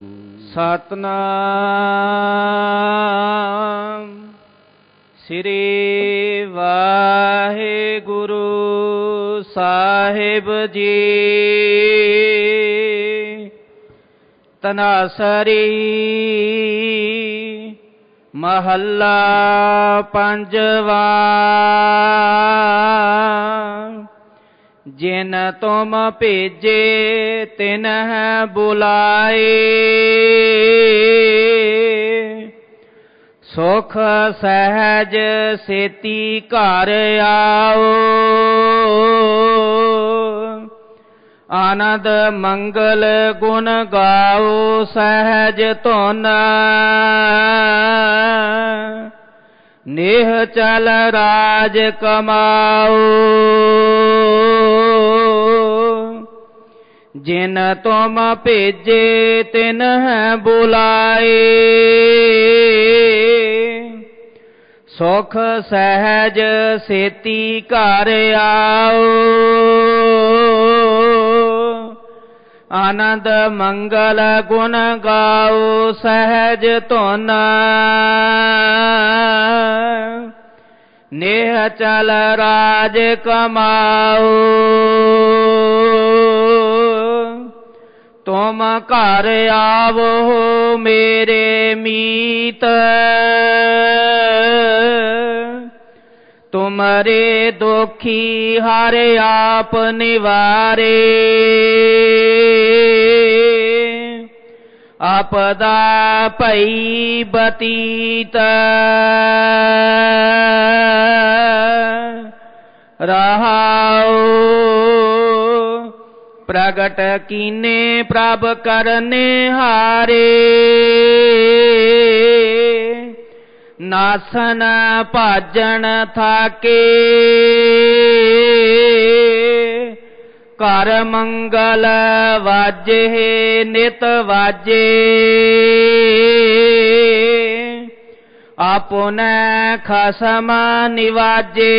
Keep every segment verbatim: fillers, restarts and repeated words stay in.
ਸਤਨਾਮ ਸ੍ਰੀ ਵਾਹਿਗੁਰੂ ਸਾਹਿਬ ਜੀ। ਤਨਾਸਰੀ ਮਹੱਲਾ ਪੰਜਵਾ। ਜਿਨ ਤੁਮ ਭੇਜੇ ਤਿਨਹਿ ਬੁਲਾਏ, ਸੁਖ ਸਹਿਜ ਸੇਤੀ ਘਰ ਆਓ। ਆਨੰਦ ਮੰਗਲ ਗੁਣ ਗਾਓ ਸਹਿਜ ਧੁਨ, ਨੇਹ ਚਲ ਰਾਜ ਕਮਾਓ। ਜਿਨ ਤੁਮ ਭੇਜੇ ਤਿਨਹਿ ਬੁਲਾਏ, ਸੁਖ ਸਹਿਜ ਸੇਤੀ ਘਰ ਆਓ। ਆਨੰਦ ਮੰਗਲ ਗੁਣ ਗਾਓ ਸਹਿਜ ਧੁਨ, ਨੇਹ ਚਲ ਰਾਜ ਕਮਾਓ। ਤੁਮ ਘਰ ਆਵੋ ਮੇਰੇ ਮੀਤ, ਤੁਮਰੇ ਦੁਖੀ ਹਰਿ ਆਪ ਨਿਵਾਰੇ। ਆਪਦਾ ਭਈ ਬਤੀਤ ਰਹਾਉ, ਪ੍ਰਗਟ ਕੀਨੇ ਪ੍ਰਭ ਕਰਨੇ ਹਾਰੇ। ਨਾਸਨ ਭਾਜਣ ਥਾਕੇ, ਘਰ ਮੰਗਲ ਵਾਜੇ ਨਿਤ ਵਾਜੇ। ਆਪੁਨੈ ਖਸਮ ਨਿਵਾਜੇ,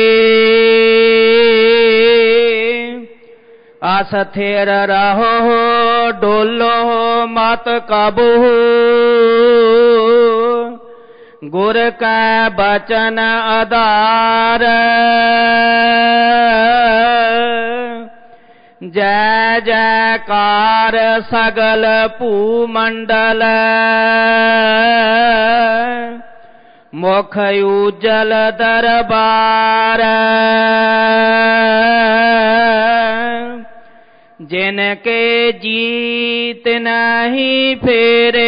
ਅਸਥਿਰ ਰਹੋ ਡੋਲੋ ਮਤ ਕਾਬੂ। ਗੁਰ ਕੈ ਬਚਨ ਆਧਾਰ, ਜੈ ਜੈਕਾਰ ਸਗਲ ਭੂਮੰਡਲ। ਮੁਖ ਉਜਲ ਦਰਬਾਰ, ਜਿਨ ਕੇ ਜੀਤ ਨਹੀਂ ਫੇਰੇ।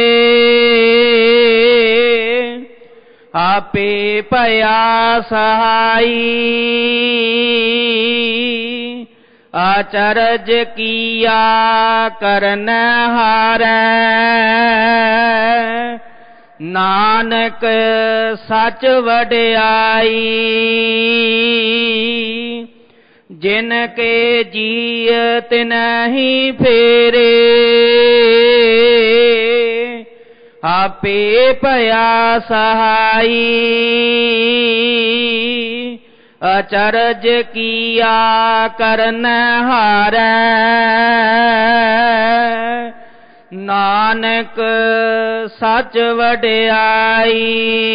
ਆਪੇ ਭਇਆ ਸਹਾਈ, ਅਚਰਜ ਕੀਆ ਕਰਨ ਹਾਰੈ। ਨਾਨਕ ਸਚ ਵਡਿਆਈ, ਜਿਨ ਕੇ ਜੀਅ ਤਿਨਹਿ ਫੇਰੇ। ਆਪੇ ਭਇਆ ਸਹਾਈ, ਅਚਰਜ ਕੀਆ ਕਰਨ ਹਾਰੈ। ਨਾਨਕ ਸਚ ਵਡਿਆਈ।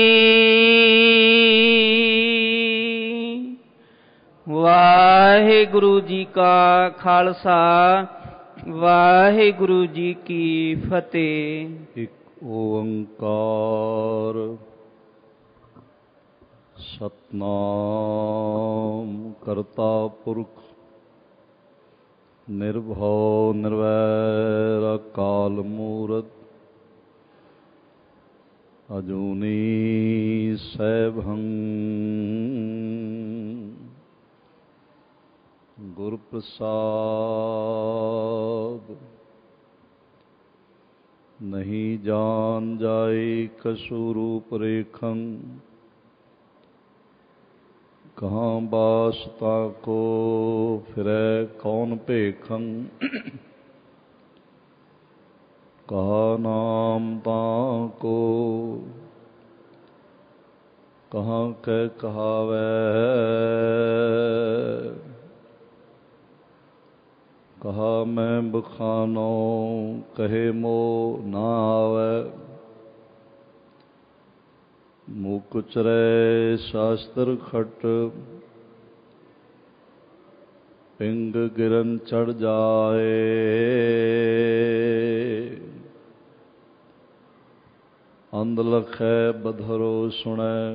ਵਾਹਿਗੁਰੂ ਜੀ ਕਾ ਖਾਲਸਾ, ਵਾਹਿਗੁਰੂ ਜੀ ਕੀ ਫਤਿਹ। ਇੱਕ ਓੰਕਾਰ ਸਤਨਾਮ ਕਰਤਾ ਪੁਰਖ ਨਿਰਭਉ ਨਿਰਵੈਰ ਅਕਾਲ ਮੂਰਤ ਅਜੂਨੀ ਸੈਭੰ ਗੁਰ ਪ੍ਰਸਾਦ। ਨਹੀਂ ਜਾਨ ਜਾਏ ਕਛੂ ਰੂਪ ਰੇਖੰ, ਕਹਾਂ ਬਾਸ ਤਾਕੋ ਫਿਰੈ ਕੌਣ ਭੇਖੰ। ਕਹਾ ਨਾਮ ਤਾਕੋ ਕਹਾਂ ਕਹਿ ਕਹਾਵੈ। ਕਹਾ ਮੈਂ ਬਖਾਨੋ ਕਹੇ ਮੋ ਨਾ ਆਵੈ। ਮੁਕ ਚਰੈ ਸ਼ਾਸਤਰ ਖਟ ਪਿੰਗ ਗਿਰਨ ਚੜ ਜਾਏ। ਅੰਧ ਲਖੈ ਬਧਰੋ ਸੁਣੈ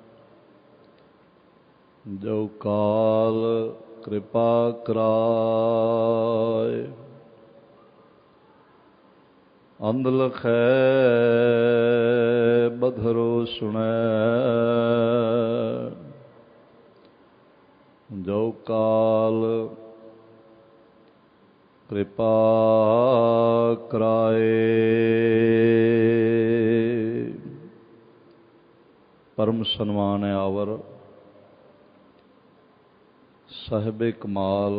ਜੋ ਕਾਲ ਕਿਰਪਾ ਕਰਾਏ। ਅੰਧ ਲਖੈ ਬਧਰੋ ਸੁਣੈ ਜੋ ਕਾਲ ਕਿਰਪਾ ਕਰਾਏ। ਪਰਮ ਸਨਮਾਨ ਆਵਰ ਸਾਹਿਬ ਕਮਾਲ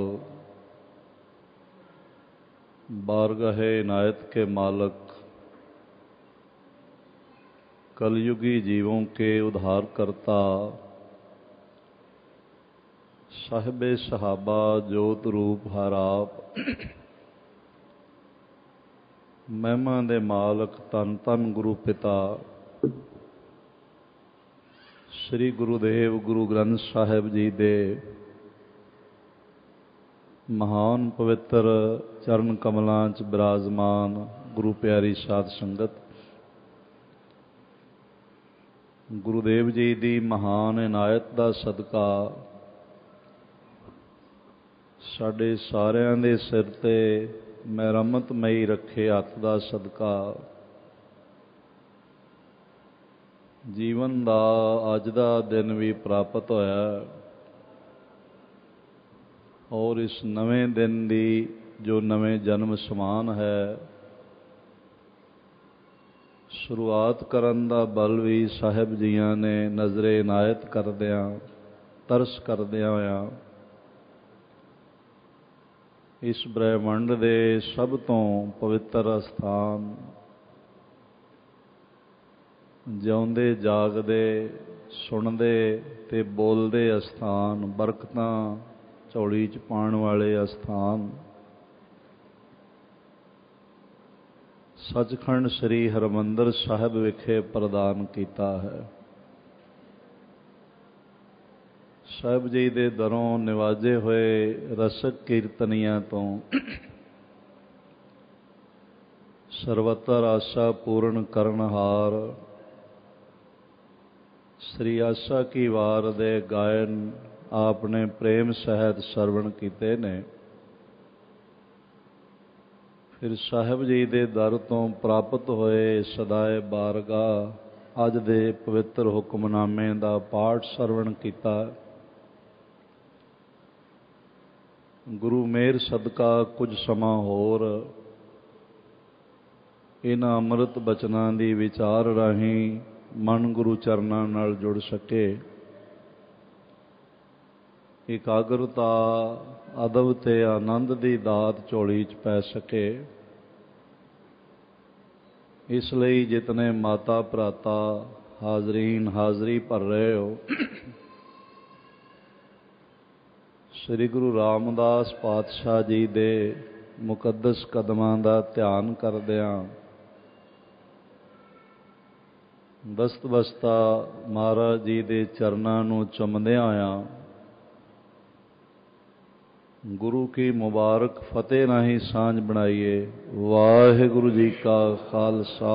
बारगाहे इनायत के मालक कलयुगी जीवों के उद्धार करता साहिबे सहाबा जोत रूप हर आप महिमा दे मालक तन तन गुरु पिता श्री गुरुदेव गुरु ग्रंथ साहिब जी दे महान पवित्र चरण कमलों च विराजमान गुरु प्यारी साध संगत, गुरुदेव जी की महान इनायत का सदका साडे सारियां दे सिर ते मेहरमतमई रखे हथ का सदका जीवन का अज का दिन भी प्राप्त होया और इस नवें दिन की जो नवें जन्म समान है शुरुआत करन दा बल भी साहिब जियां ने नज़रे इनायत करदियां तरस करदियां होया इस ब्रह्मंड दे सब तो पवित्र अस्थान जिउंदे जागदे सुनदे ते बोलदे अस्थान बरकतां झोली च पाण वाले अस्थान सचखंड श्री हरमंदर साहिब विखे प्रदान किया है। साहिब जी दे दरों निवाजे हुए रसक कीर्तनियां तो सर्वतर आशा पूर्ण करनहार श्री आशा की वार दे गायन आपने प्रेम सहित सरवण किते ने। फिर साहिब जी दे दर तो प्राप्त होए सदाए बारगाह अज दे पवित्र हुक्मनामे का पाठ सरवण किया। गुरु मेहर सदका कुछ समा होर इन्हां अमृत बचनां दी विचार राहीं मन गुरु चरनां नाल जुड़ सके। एकाग्रता अदब ते आनंद की दात झोली च पै सके। इसलिए जितने माता भराता हाजरीन हाजरी भर रहे हो श्री गुरु रामदास पातशाह जी दे मुकद्दस कदमां दा ध्यान करदिआं दस्त बस्ता महाराज जी दे चरनां नूं चुमदिआं होइआं गुरु की मुबारक फतेह राही सांझ बनाइए। वाहिगुरु जी का खालसा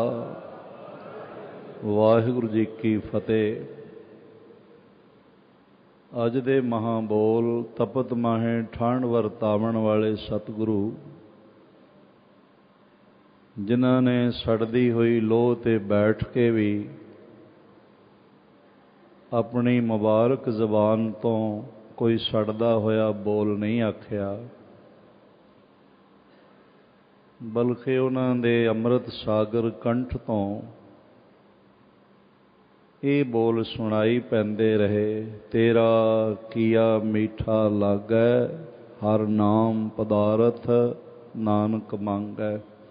वाहिगुरु जी की फतेह। अज दे महाबोल तपत माहे ठंड वरतावन वाले सतगुरु जिन्हां ने सड़दी हुई लोह ते बैठ के भी अपनी मुबारक जबान तो कोई सड़दा होया बोल नहीं आखिया बल्कि उन्हां दे अमृत सागर कंठ तो ये बोल सुनाई पैंदे रहे। तेरा किया मीठा लागै हर नाम पदारथ नानक मांगै।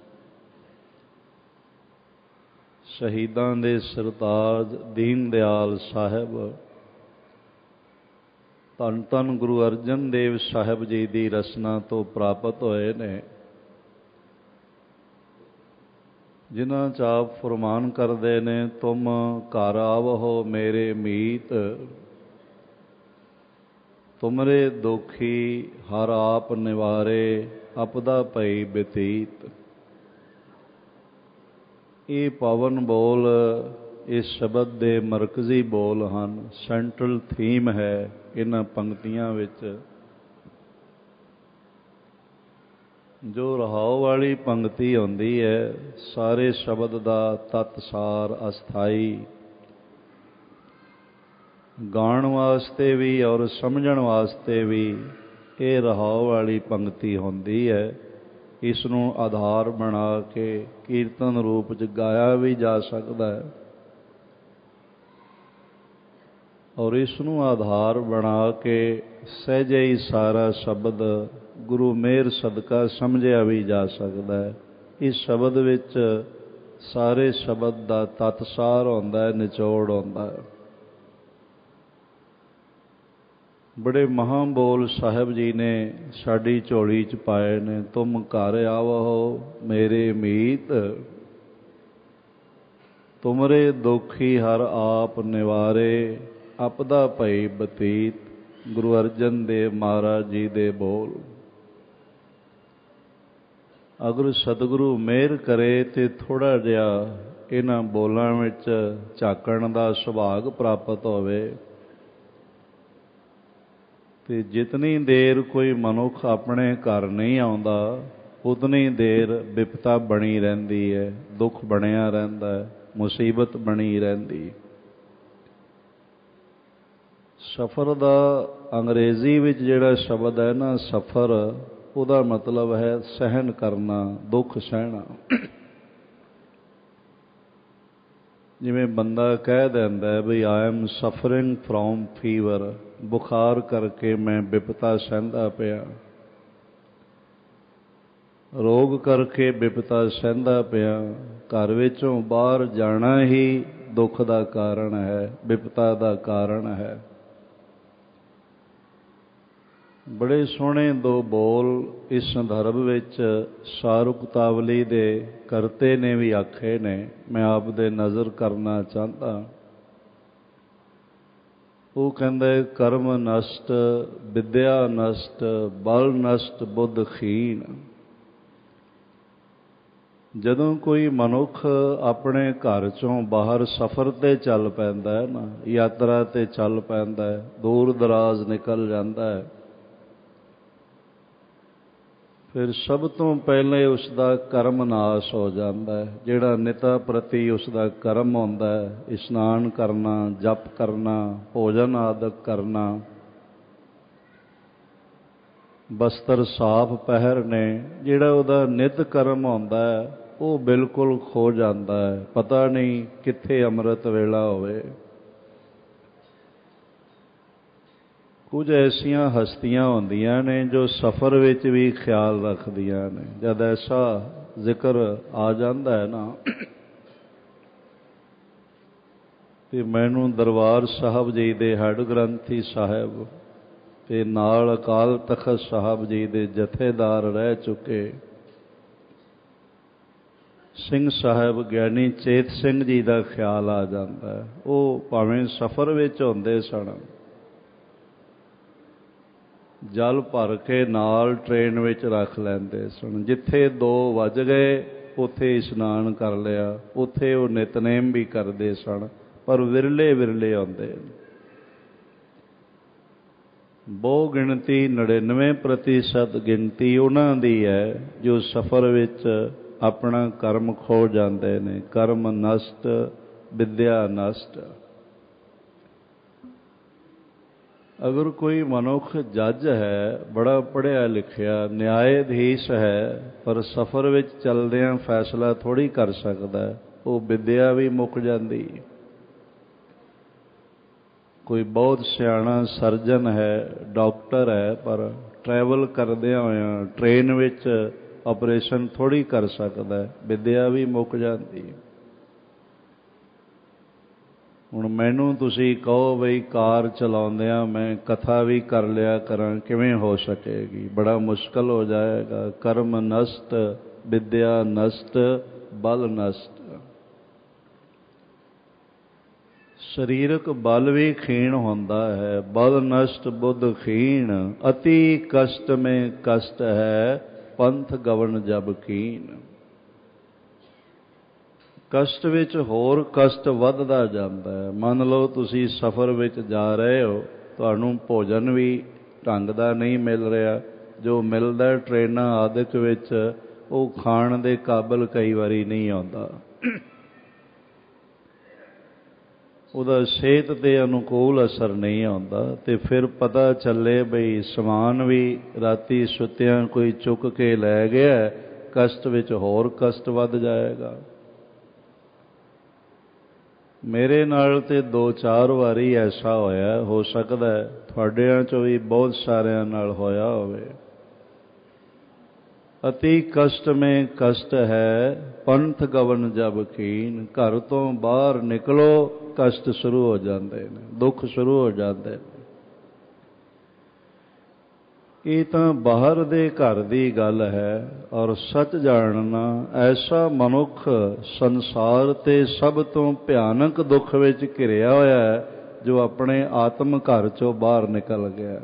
शहीदां दे सरताज दीन दयाल साहिब ਧੰਨ ਧੰਨ ਗੁਰੂ ਅਰਜਨ ਦੇਵ ਸਾਹਿਬ ਜੀ ਦੀ ਰਸਨਾ ਤੋਂ ਪ੍ਰਾਪਤ ਹੋਏ ਨੇ, ਜਿਨ੍ਹਾਂ 'ਚ ਆਪ ਫਰਮਾਨ ਕਰਦੇ ਨੇ, ਤੁਮ ਘਰ ਆਵਹੁ ਮੇਰੇ ਮੀਤ, ਤੁਮਰੇ ਦੋਖੀ ਹਰ ਆਪ ਨਿਵਾਰੇ, ਆਪਦਾ ਭਈ ਬਤੀਤ। ਇਹ ਪਾਵਨ ਬੋਲ ਇਸ ਸ਼ਬਦ ਦੇ ਮਰਕਜ਼ੀ ਬੋਲ ਹਨ, ਸੈਂਟਰਲ ਥੀਮ ਹੈ ਇਹਨਾਂ ਪੰਕਤੀਆਂ ਵਿੱਚ। ਜੋ ਰਹਾਉ ਵਾਲੀ ਪੰਕਤੀ ਆਉਂਦੀ ਹੈ, ਸਾਰੇ ਸ਼ਬਦ ਦਾ ਤਤਸਾਰ ਅਸਥਾਈ, ਗਾਉਣ ਵਾਸਤੇ ਵੀ ਔਰ ਸਮਝਣ ਵਾਸਤੇ ਵੀ ਇਹ ਰਹਾਉ ਵਾਲੀ ਪੰਕਤੀ ਹੁੰਦੀ ਹੈ। ਇਸ ਨੂੰ ਆਧਾਰ ਬਣਾ ਕੇ ਕੀਰਤਨ ਰੂਪ 'ਚ ਗਾਇਆ ਵੀ ਜਾ ਸਕਦਾ ਹੈ, ਔਰ ਇਸ ਨੂੰ ਆਧਾਰ ਬਣਾ ਕੇ ਸਹਿਜੇ ਹੀ ਸਾਰਾ ਸ਼ਬਦ ਗੁਰੂ ਮਿਹਰ ਸਦਕਾ ਸਮਝਿਆ ਵੀ ਜਾ ਸਕਦਾ ਹੈ। ਇਸ ਸ਼ਬਦ ਵਿੱਚ ਸਾਰੇ ਸ਼ਬਦ ਦਾ ਤਤਸਾਰ ਹੁੰਦਾ ਹੈ, ਨਿਚੋੜ ਹੁੰਦਾ ਹੈ। ਬੜੇ ਮਹਾਂਬੋਲ ਸਾਹਿਬ ਜੀ ਨੇ ਸਾਡੀ ਝੋਲੀ 'ਚ ਪਾਏ ਨੇ। ਤੁਮ ਘਰ ਆਵਹੁ ਮੇਰੇ ਮੀਤ, ਤੁਮਰੇ ਦੋਖੀ ਹਰ ਆਪ ਨਿਵਾਰੇ, ਆਪਦਾ ਭਈ ਬਤੀਤ। ਗੁਰੂ ਅਰਜਨ ਦੇਵ ਮਹਾਰਾਜ ਜੀ ਦੇ ਬੋਲ। ਅਗਰ ਸਤਿਗੁਰੂ ਮਿਹਰ ਕਰੇ ਤੇ ਥੋੜ੍ਹਾ ਜਿਹਾ ਇਹਨਾਂ ਬੋਲਾਂ ਵਿੱਚ ਝਾਕਣ ਦਾ ਸੁਭਾਗ ਪ੍ਰਾਪਤ ਹੋਵੇ, ਤੇ ਜਿਤਨੀ ਦੇਰ ਕੋਈ ਮਨੁੱਖ ਆਪਣੇ ਘਰ ਨਹੀਂ ਆਉਂਦਾ, ਉਤਨੀ ਦੇਰ ਬਿਪਤਾ ਬਣੀ ਰਹਿੰਦੀ ਹੈ, ਦੁੱਖ ਬਣਿਆ ਰਹਿੰਦਾ ਹੈ, ਮੁਸੀਬਤ ਬਣੀ ਰਹਿੰਦੀ। ਸਫ਼ਰ ਦਾ ਅੰਗਰੇਜ਼ੀ ਵਿੱਚ ਜਿਹੜਾ ਸ਼ਬਦ ਹੈ ਨਾ, ਸਫ਼ਰ, ਉਹਦਾ ਮਤਲਬ ਹੈ ਸਹਿਣ ਕਰਨਾ, ਦੁੱਖ ਸਹਿਣਾ। ਜਿਵੇਂ ਬੰਦਾ ਕਹਿ ਦਿੰਦਾ ਵੀ I am suffering from fever, ਬੁਖਾਰ ਕਰਕੇ ਮੈਂ ਬਿਪਤਾ ਸਹਿੰਦਾ ਪਿਆ, ਰੋਗ ਕਰਕੇ ਬਿਪਤਾ ਸਹਿੰਦਾ ਪਿਆ। ਘਰ ਵਿੱਚੋਂ ਬਾਹਰ ਜਾਣਾ ਹੀ ਦੁੱਖ ਦਾ ਕਾਰਨ ਹੈ, ਬਿਪਤਾ ਦਾ ਕਾਰਨ ਹੈ। ਬੜੇ ਸੋਹਣੇ ਦੋ ਬੋਲ ਇਸ ਸੰਦਰਭ ਵਿੱਚ ਸ਼ਾਹਰੁਖ ਤਾਵਲੀ ਦੇ ਕਰਤੇ ਨੇ ਵੀ ਆਖੇ ਨੇ, ਮੈਂ ਆਪ ਦੇ ਨਜ਼ਰ ਕਰਨਾ ਚਾਹੁੰਦਾ। ਉਹ ਕਹਿੰਦਾ, ਕਰਮ ਨਸ਼ਟ ਵਿਦਿਆ ਨਸ਼ਟ, ਬਲ ਨਸ਼ਟ ਬੁੱਧ ਖੀਣ। ਜਦੋਂ ਕੋਈ ਮਨੁੱਖ ਆਪਣੇ ਘਰ ਚੋਂ ਬਾਹਰ ਸਫ਼ਰ 'ਤੇ ਚੱਲ ਪੈਂਦਾ ਹੈ ਨਾ, ਯਾਤਰਾ 'ਤੇ ਚੱਲ ਪੈਂਦਾ ਹੈ, ਦੂਰ ਦਰਾਜ਼ ਨਿਕਲ ਜਾਂਦਾ ਹੈ, ਫਿਰ ਸਭ ਤੋਂ ਪਹਿਲੇ ਉਸ ਦਾ ਕਰਮ ਨਾਸ਼ ਹੋ ਜਾਂਦਾ ਹੈ। ਜਿਹੜਾ ਨਿਤਾ ਪ੍ਰਤੀ ਉਸ ਦਾ ਕਰਮ ਹੁੰਦਾ ਹੈ, ਇਸ਼ਨਾਨ ਕਰਨਾ, ਜਪ ਕਰਨਾ, ਭੋਜਨ ਆਦਿਕ ਕਰਨਾ, ਬਸਤਰ ਸਾਫ਼ ਪਹਿਰਨੇ, ਜਿਹੜਾ ਉਹਦਾ ਨਿਤ ਕਰਮ ਹੁੰਦਾ ਹੈ, ਉਹ ਬਿਲਕੁਲ ਖੋ ਜਾਂਦਾ ਹੈ। ਪਤਾ ਨਹੀਂ ਕਿੱਥੇ ਅੰਮ੍ਰਿਤ ਵੇਲਾ ਹੋਵੇ। ਕੁਝ ਐਸੀਆਂ ਹਸਤੀਆਂ ਹੁੰਦੀਆਂ ਨੇ ਜੋ ਸਫ਼ਰ ਵਿੱਚ ਵੀ ਖਿਆਲ ਰੱਖਦੀਆਂ ਨੇ। ਜਦ ਐਸਾ ਜ਼ਿਕਰ ਆ ਜਾਂਦਾ ਹੈ ਨਾ, ਤੇ ਮੈਨੂੰ ਦਰਬਾਰ ਸਾਹਿਬ ਜੀ ਦੇ ਹੈੱਡ ਗ੍ਰੰਥੀ ਸਾਹਿਬ ਤੇ ਨਾਲ ਅਕਾਲ ਤਖ਼ਤ ਸਾਹਿਬ ਜੀ ਦੇ ਜਥੇਦਾਰ ਰਹਿ ਚੁੱਕੇ ਸਿੰਘ ਸਾਹਿਬ ਗਿਆਨੀ ਚੇਤ ਸਿੰਘ ਜੀ ਦਾ ਖਿਆਲ ਆ ਜਾਂਦਾ ਹੈ। ਉਹ ਭਾਵੇਂ ਸਫ਼ਰ ਵਿੱਚ ਹੁੰਦੇ ਸਨ, ਜਲ ਭਰ ਕੇ ਨਾਲ ਟ੍ਰੇਨ ਵਿੱਚ ਰੱਖ ਲੈਂਦੇ ਸਨ। ਜਿੱਥੇ ਦੋ ਵੱਜ ਗਏ ਉੱਥੇ ਇਸ਼ਨਾਨ ਕਰ ਲਿਆ, ਉੱਥੇ ਉਹ ਨਿਤਨੇਮ ਵੀ ਕਰਦੇ ਸਨ, ਪਰ ਵਿਰਲੇ ਵਿਰਲੇ ਆਉਂਦੇ। ਬਹੁ ਗਿਣਤੀ ਨੜਿਨਵੇਂ ਪ੍ਰਤੀਸ਼ਤ ਗਿਣਤੀ ਉਹਨਾਂ ਦੀ ਹੈ ਜੋ ਸਫ਼ਰ ਵਿੱਚ ਆਪਣਾ ਕਰਮ ਖੋ ਜਾਂਦੇ ਨੇ। ਕਰਮ ਨਸ਼ਟ ਵਿਦਿਆ ਨਸ਼ਟ। ਅਗਰ ਕੋਈ ਮਨੁੱਖ ਜੱਜ ਹੈ, ਬੜਾ ਪੜ੍ਹਿਆ ਲਿਖਿਆ, ਨਿਆਇਧੀਸ਼ ਹੈ, ਪਰ ਸਫ਼ਰ ਵਿੱਚ ਚੱਲਦਿਆਂ ਫੈਸਲਾ ਥੋੜ੍ਹੀ ਕਰ ਸਕਦਾ, ਉਹ ਵਿਦਿਆ ਵੀ ਮੁੱਕ ਜਾਂਦੀ। ਕੋਈ ਬਹੁਤ ਸਿਆਣਾ ਸਰਜਨ ਹੈ, ਡਾਕਟਰ ਹੈ, ਪਰ ਟਰੈਵਲ ਕਰਦਿਆਂ ਹੋਇਆਂ ਟ੍ਰੇਨ ਵਿੱਚ ਆਪਰੇਸ਼ਨ ਥੋੜ੍ਹੀ ਕਰ ਸਕਦਾ, ਵਿਦਿਆ ਵੀ ਮੁੱਕ ਜਾਂਦੀ। ਹੁਣ ਮੈਨੂੰ ਤੁਸੀਂ ਕਹੋ ਬਈ ਕਾਰ ਚਲਾਉਂਦਿਆਂ ਮੈਂ ਕਥਾ ਵੀ ਕਰ ਲਿਆ ਕਰਾਂ, ਕਿਵੇਂ ਹੋ ਸਕੇਗੀ? ਬੜਾ ਮੁਸ਼ਕਲ ਹੋ ਜਾਏਗਾ। ਕਰਮ ਨਸ਼ਟ, ਵਿਦਿਆ ਨਸ਼ਟ, ਬਲ ਨਸ਼ਟ। ਸਰੀਰਕ ਬਲ ਵੀ ਖੀਣ ਹੁੰਦਾ ਹੈ। ਬਲ ਨਸ਼ਟ ਬੁੱਧ ਖੀਣ, ਅਤੀ ਕਸ਼ਟ ਮੇਂ ਕਸ਼ਟ ਹੈ, ਪੰਥ ਗਵਨ ਜਬ ਕੀਨ। ਕਸ਼ਟ ਵਿੱਚ ਹੋਰ ਕਸ਼ਟ ਵੱਧਦਾ ਜਾਂਦਾ ਹੈ। ਮੰਨ ਲਓ ਤੁਸੀਂ ਸਫ਼ਰ ਵਿੱਚ ਜਾ ਰਹੇ ਹੋ, ਤੁਹਾਨੂੰ ਭੋਜਨ ਵੀ ਢੰਗ ਦਾ ਨਹੀਂ ਮਿਲ ਰਿਹਾ, ਜੋ ਮਿਲਦਾ ਟ੍ਰੇਨਾਂ ਆਦਿਕ ਵਿੱਚ ਉਹ ਖਾਣ ਦੇ ਕਾਬਲ ਕਈ ਵਾਰੀ ਨਹੀਂ ਆਉਂਦਾ, ਉਹਦਾ ਸਿਹਤ 'ਤੇ ਅਨੁਕੂਲ ਅਸਰ ਨਹੀਂ ਆਉਂਦਾ। ਅਤੇ ਫਿਰ ਪਤਾ ਚੱਲੇ ਬਈ ਸਮਾਨ ਵੀ ਰਾਤੀ ਸੁੱਤਿਆਂ ਕੋਈ ਚੁੱਕ ਕੇ ਲੈ ਗਿਆ, ਕਸ਼ਟ ਵਿੱਚ ਹੋਰ ਕਸ਼ਟ ਵੱਧ ਜਾਏਗਾ। ਮੇਰੇ ਨਾਲ ਤਾਂ ਦੋ ਚਾਰ ਵਾਰੀ ਐਸਾ ਹੋਇਆ, ਹੋ ਸਕਦਾ ਤੁਹਾਡਿਆਂ 'ਚੋਂ ਵੀ ਬਹੁਤ ਸਾਰਿਆਂ ਨਾਲ ਹੋਇਆ ਹੋਵੇ। ਅਤੀ ਕਸ਼ਟ ਮੇਂ ਕਸ਼ਟ ਹੈ, ਪੰਥ ਗਵਨ ਜਬ ਕੀਨ। ਘਰ ਤੋਂ ਬਾਹਰ ਨਿਕਲੋ, ਕਸ਼ਟ ਸ਼ੁਰੂ ਹੋ ਜਾਂਦੇ ਨੇ, ਦੁੱਖ ਸ਼ੁਰੂ ਹੋ ਜਾਂਦੇ ਨੇ। ਇਹ ਤਾਂ ਬਾਹਰ ਦੇ ਘਰ ਦੀ ਗੱਲ ਹੈ। ਔਰ ਸੱਚ ਜਾਣਨਾ, ਐਸਾ ਮਨੁੱਖ ਸੰਸਾਰ 'ਤੇ ਸਭ ਤੋਂ ਭਿਆਨਕ ਦੁੱਖ ਵਿੱਚ ਘਿਰਿਆ ਹੋਇਆ ਹੈ, ਜੋ ਆਪਣੇ ਆਤਮ ਘਰ 'ਚੋਂ ਬਾਹਰ ਨਿਕਲ ਗਿਆ,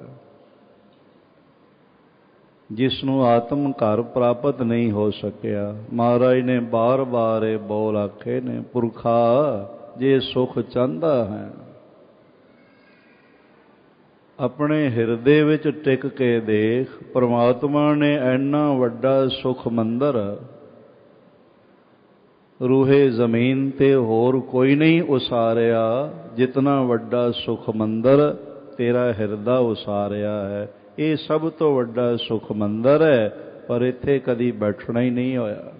ਜਿਸ ਨੂੰ ਆਤਮ ਘਰ ਪ੍ਰਾਪਤ ਨਹੀਂ ਹੋ ਸਕਿਆ। ਮਹਾਰਾਜ ਨੇ ਬਾਰ ਬਾਰ ਇਹ ਬੋਲ ਆਖੇ ਨੇ, ਪੁਰਖਾ ਜੇ ਸੁਖ ਚਾਹੁੰਦਾ ਹੈ, ਆਪਣੇ ਹਿਰਦੇ ਵਿੱਚ ਟਿਕ ਕੇ ਦੇਖ। ਪਰਮਾਤਮਾ ਨੇ ਇੰਨਾ ਵੱਡਾ ਸੁਖ ਮੰਦਰ ਰੂਹੇ ਜ਼ਮੀਨ 'ਤੇ ਹੋਰ ਕੋਈ ਨਹੀਂ ਉਸਾਰਿਆ, ਜਿਤਨਾ ਵੱਡਾ ਸੁਖ ਮੰਦਰ ਤੇਰਾ ਹਿਰਦਾ ਉਸਾਰਿਆ ਹੈ। ਇਹ ਸਭ ਤੋਂ ਵੱਡਾ ਸੁਖ ਮੰਦਰ ਹੈ, ਪਰ ਇੱਥੇ ਕਦੀ ਬੈਠਣਾ ਹੀ ਨਹੀਂ ਹੋਇਆ।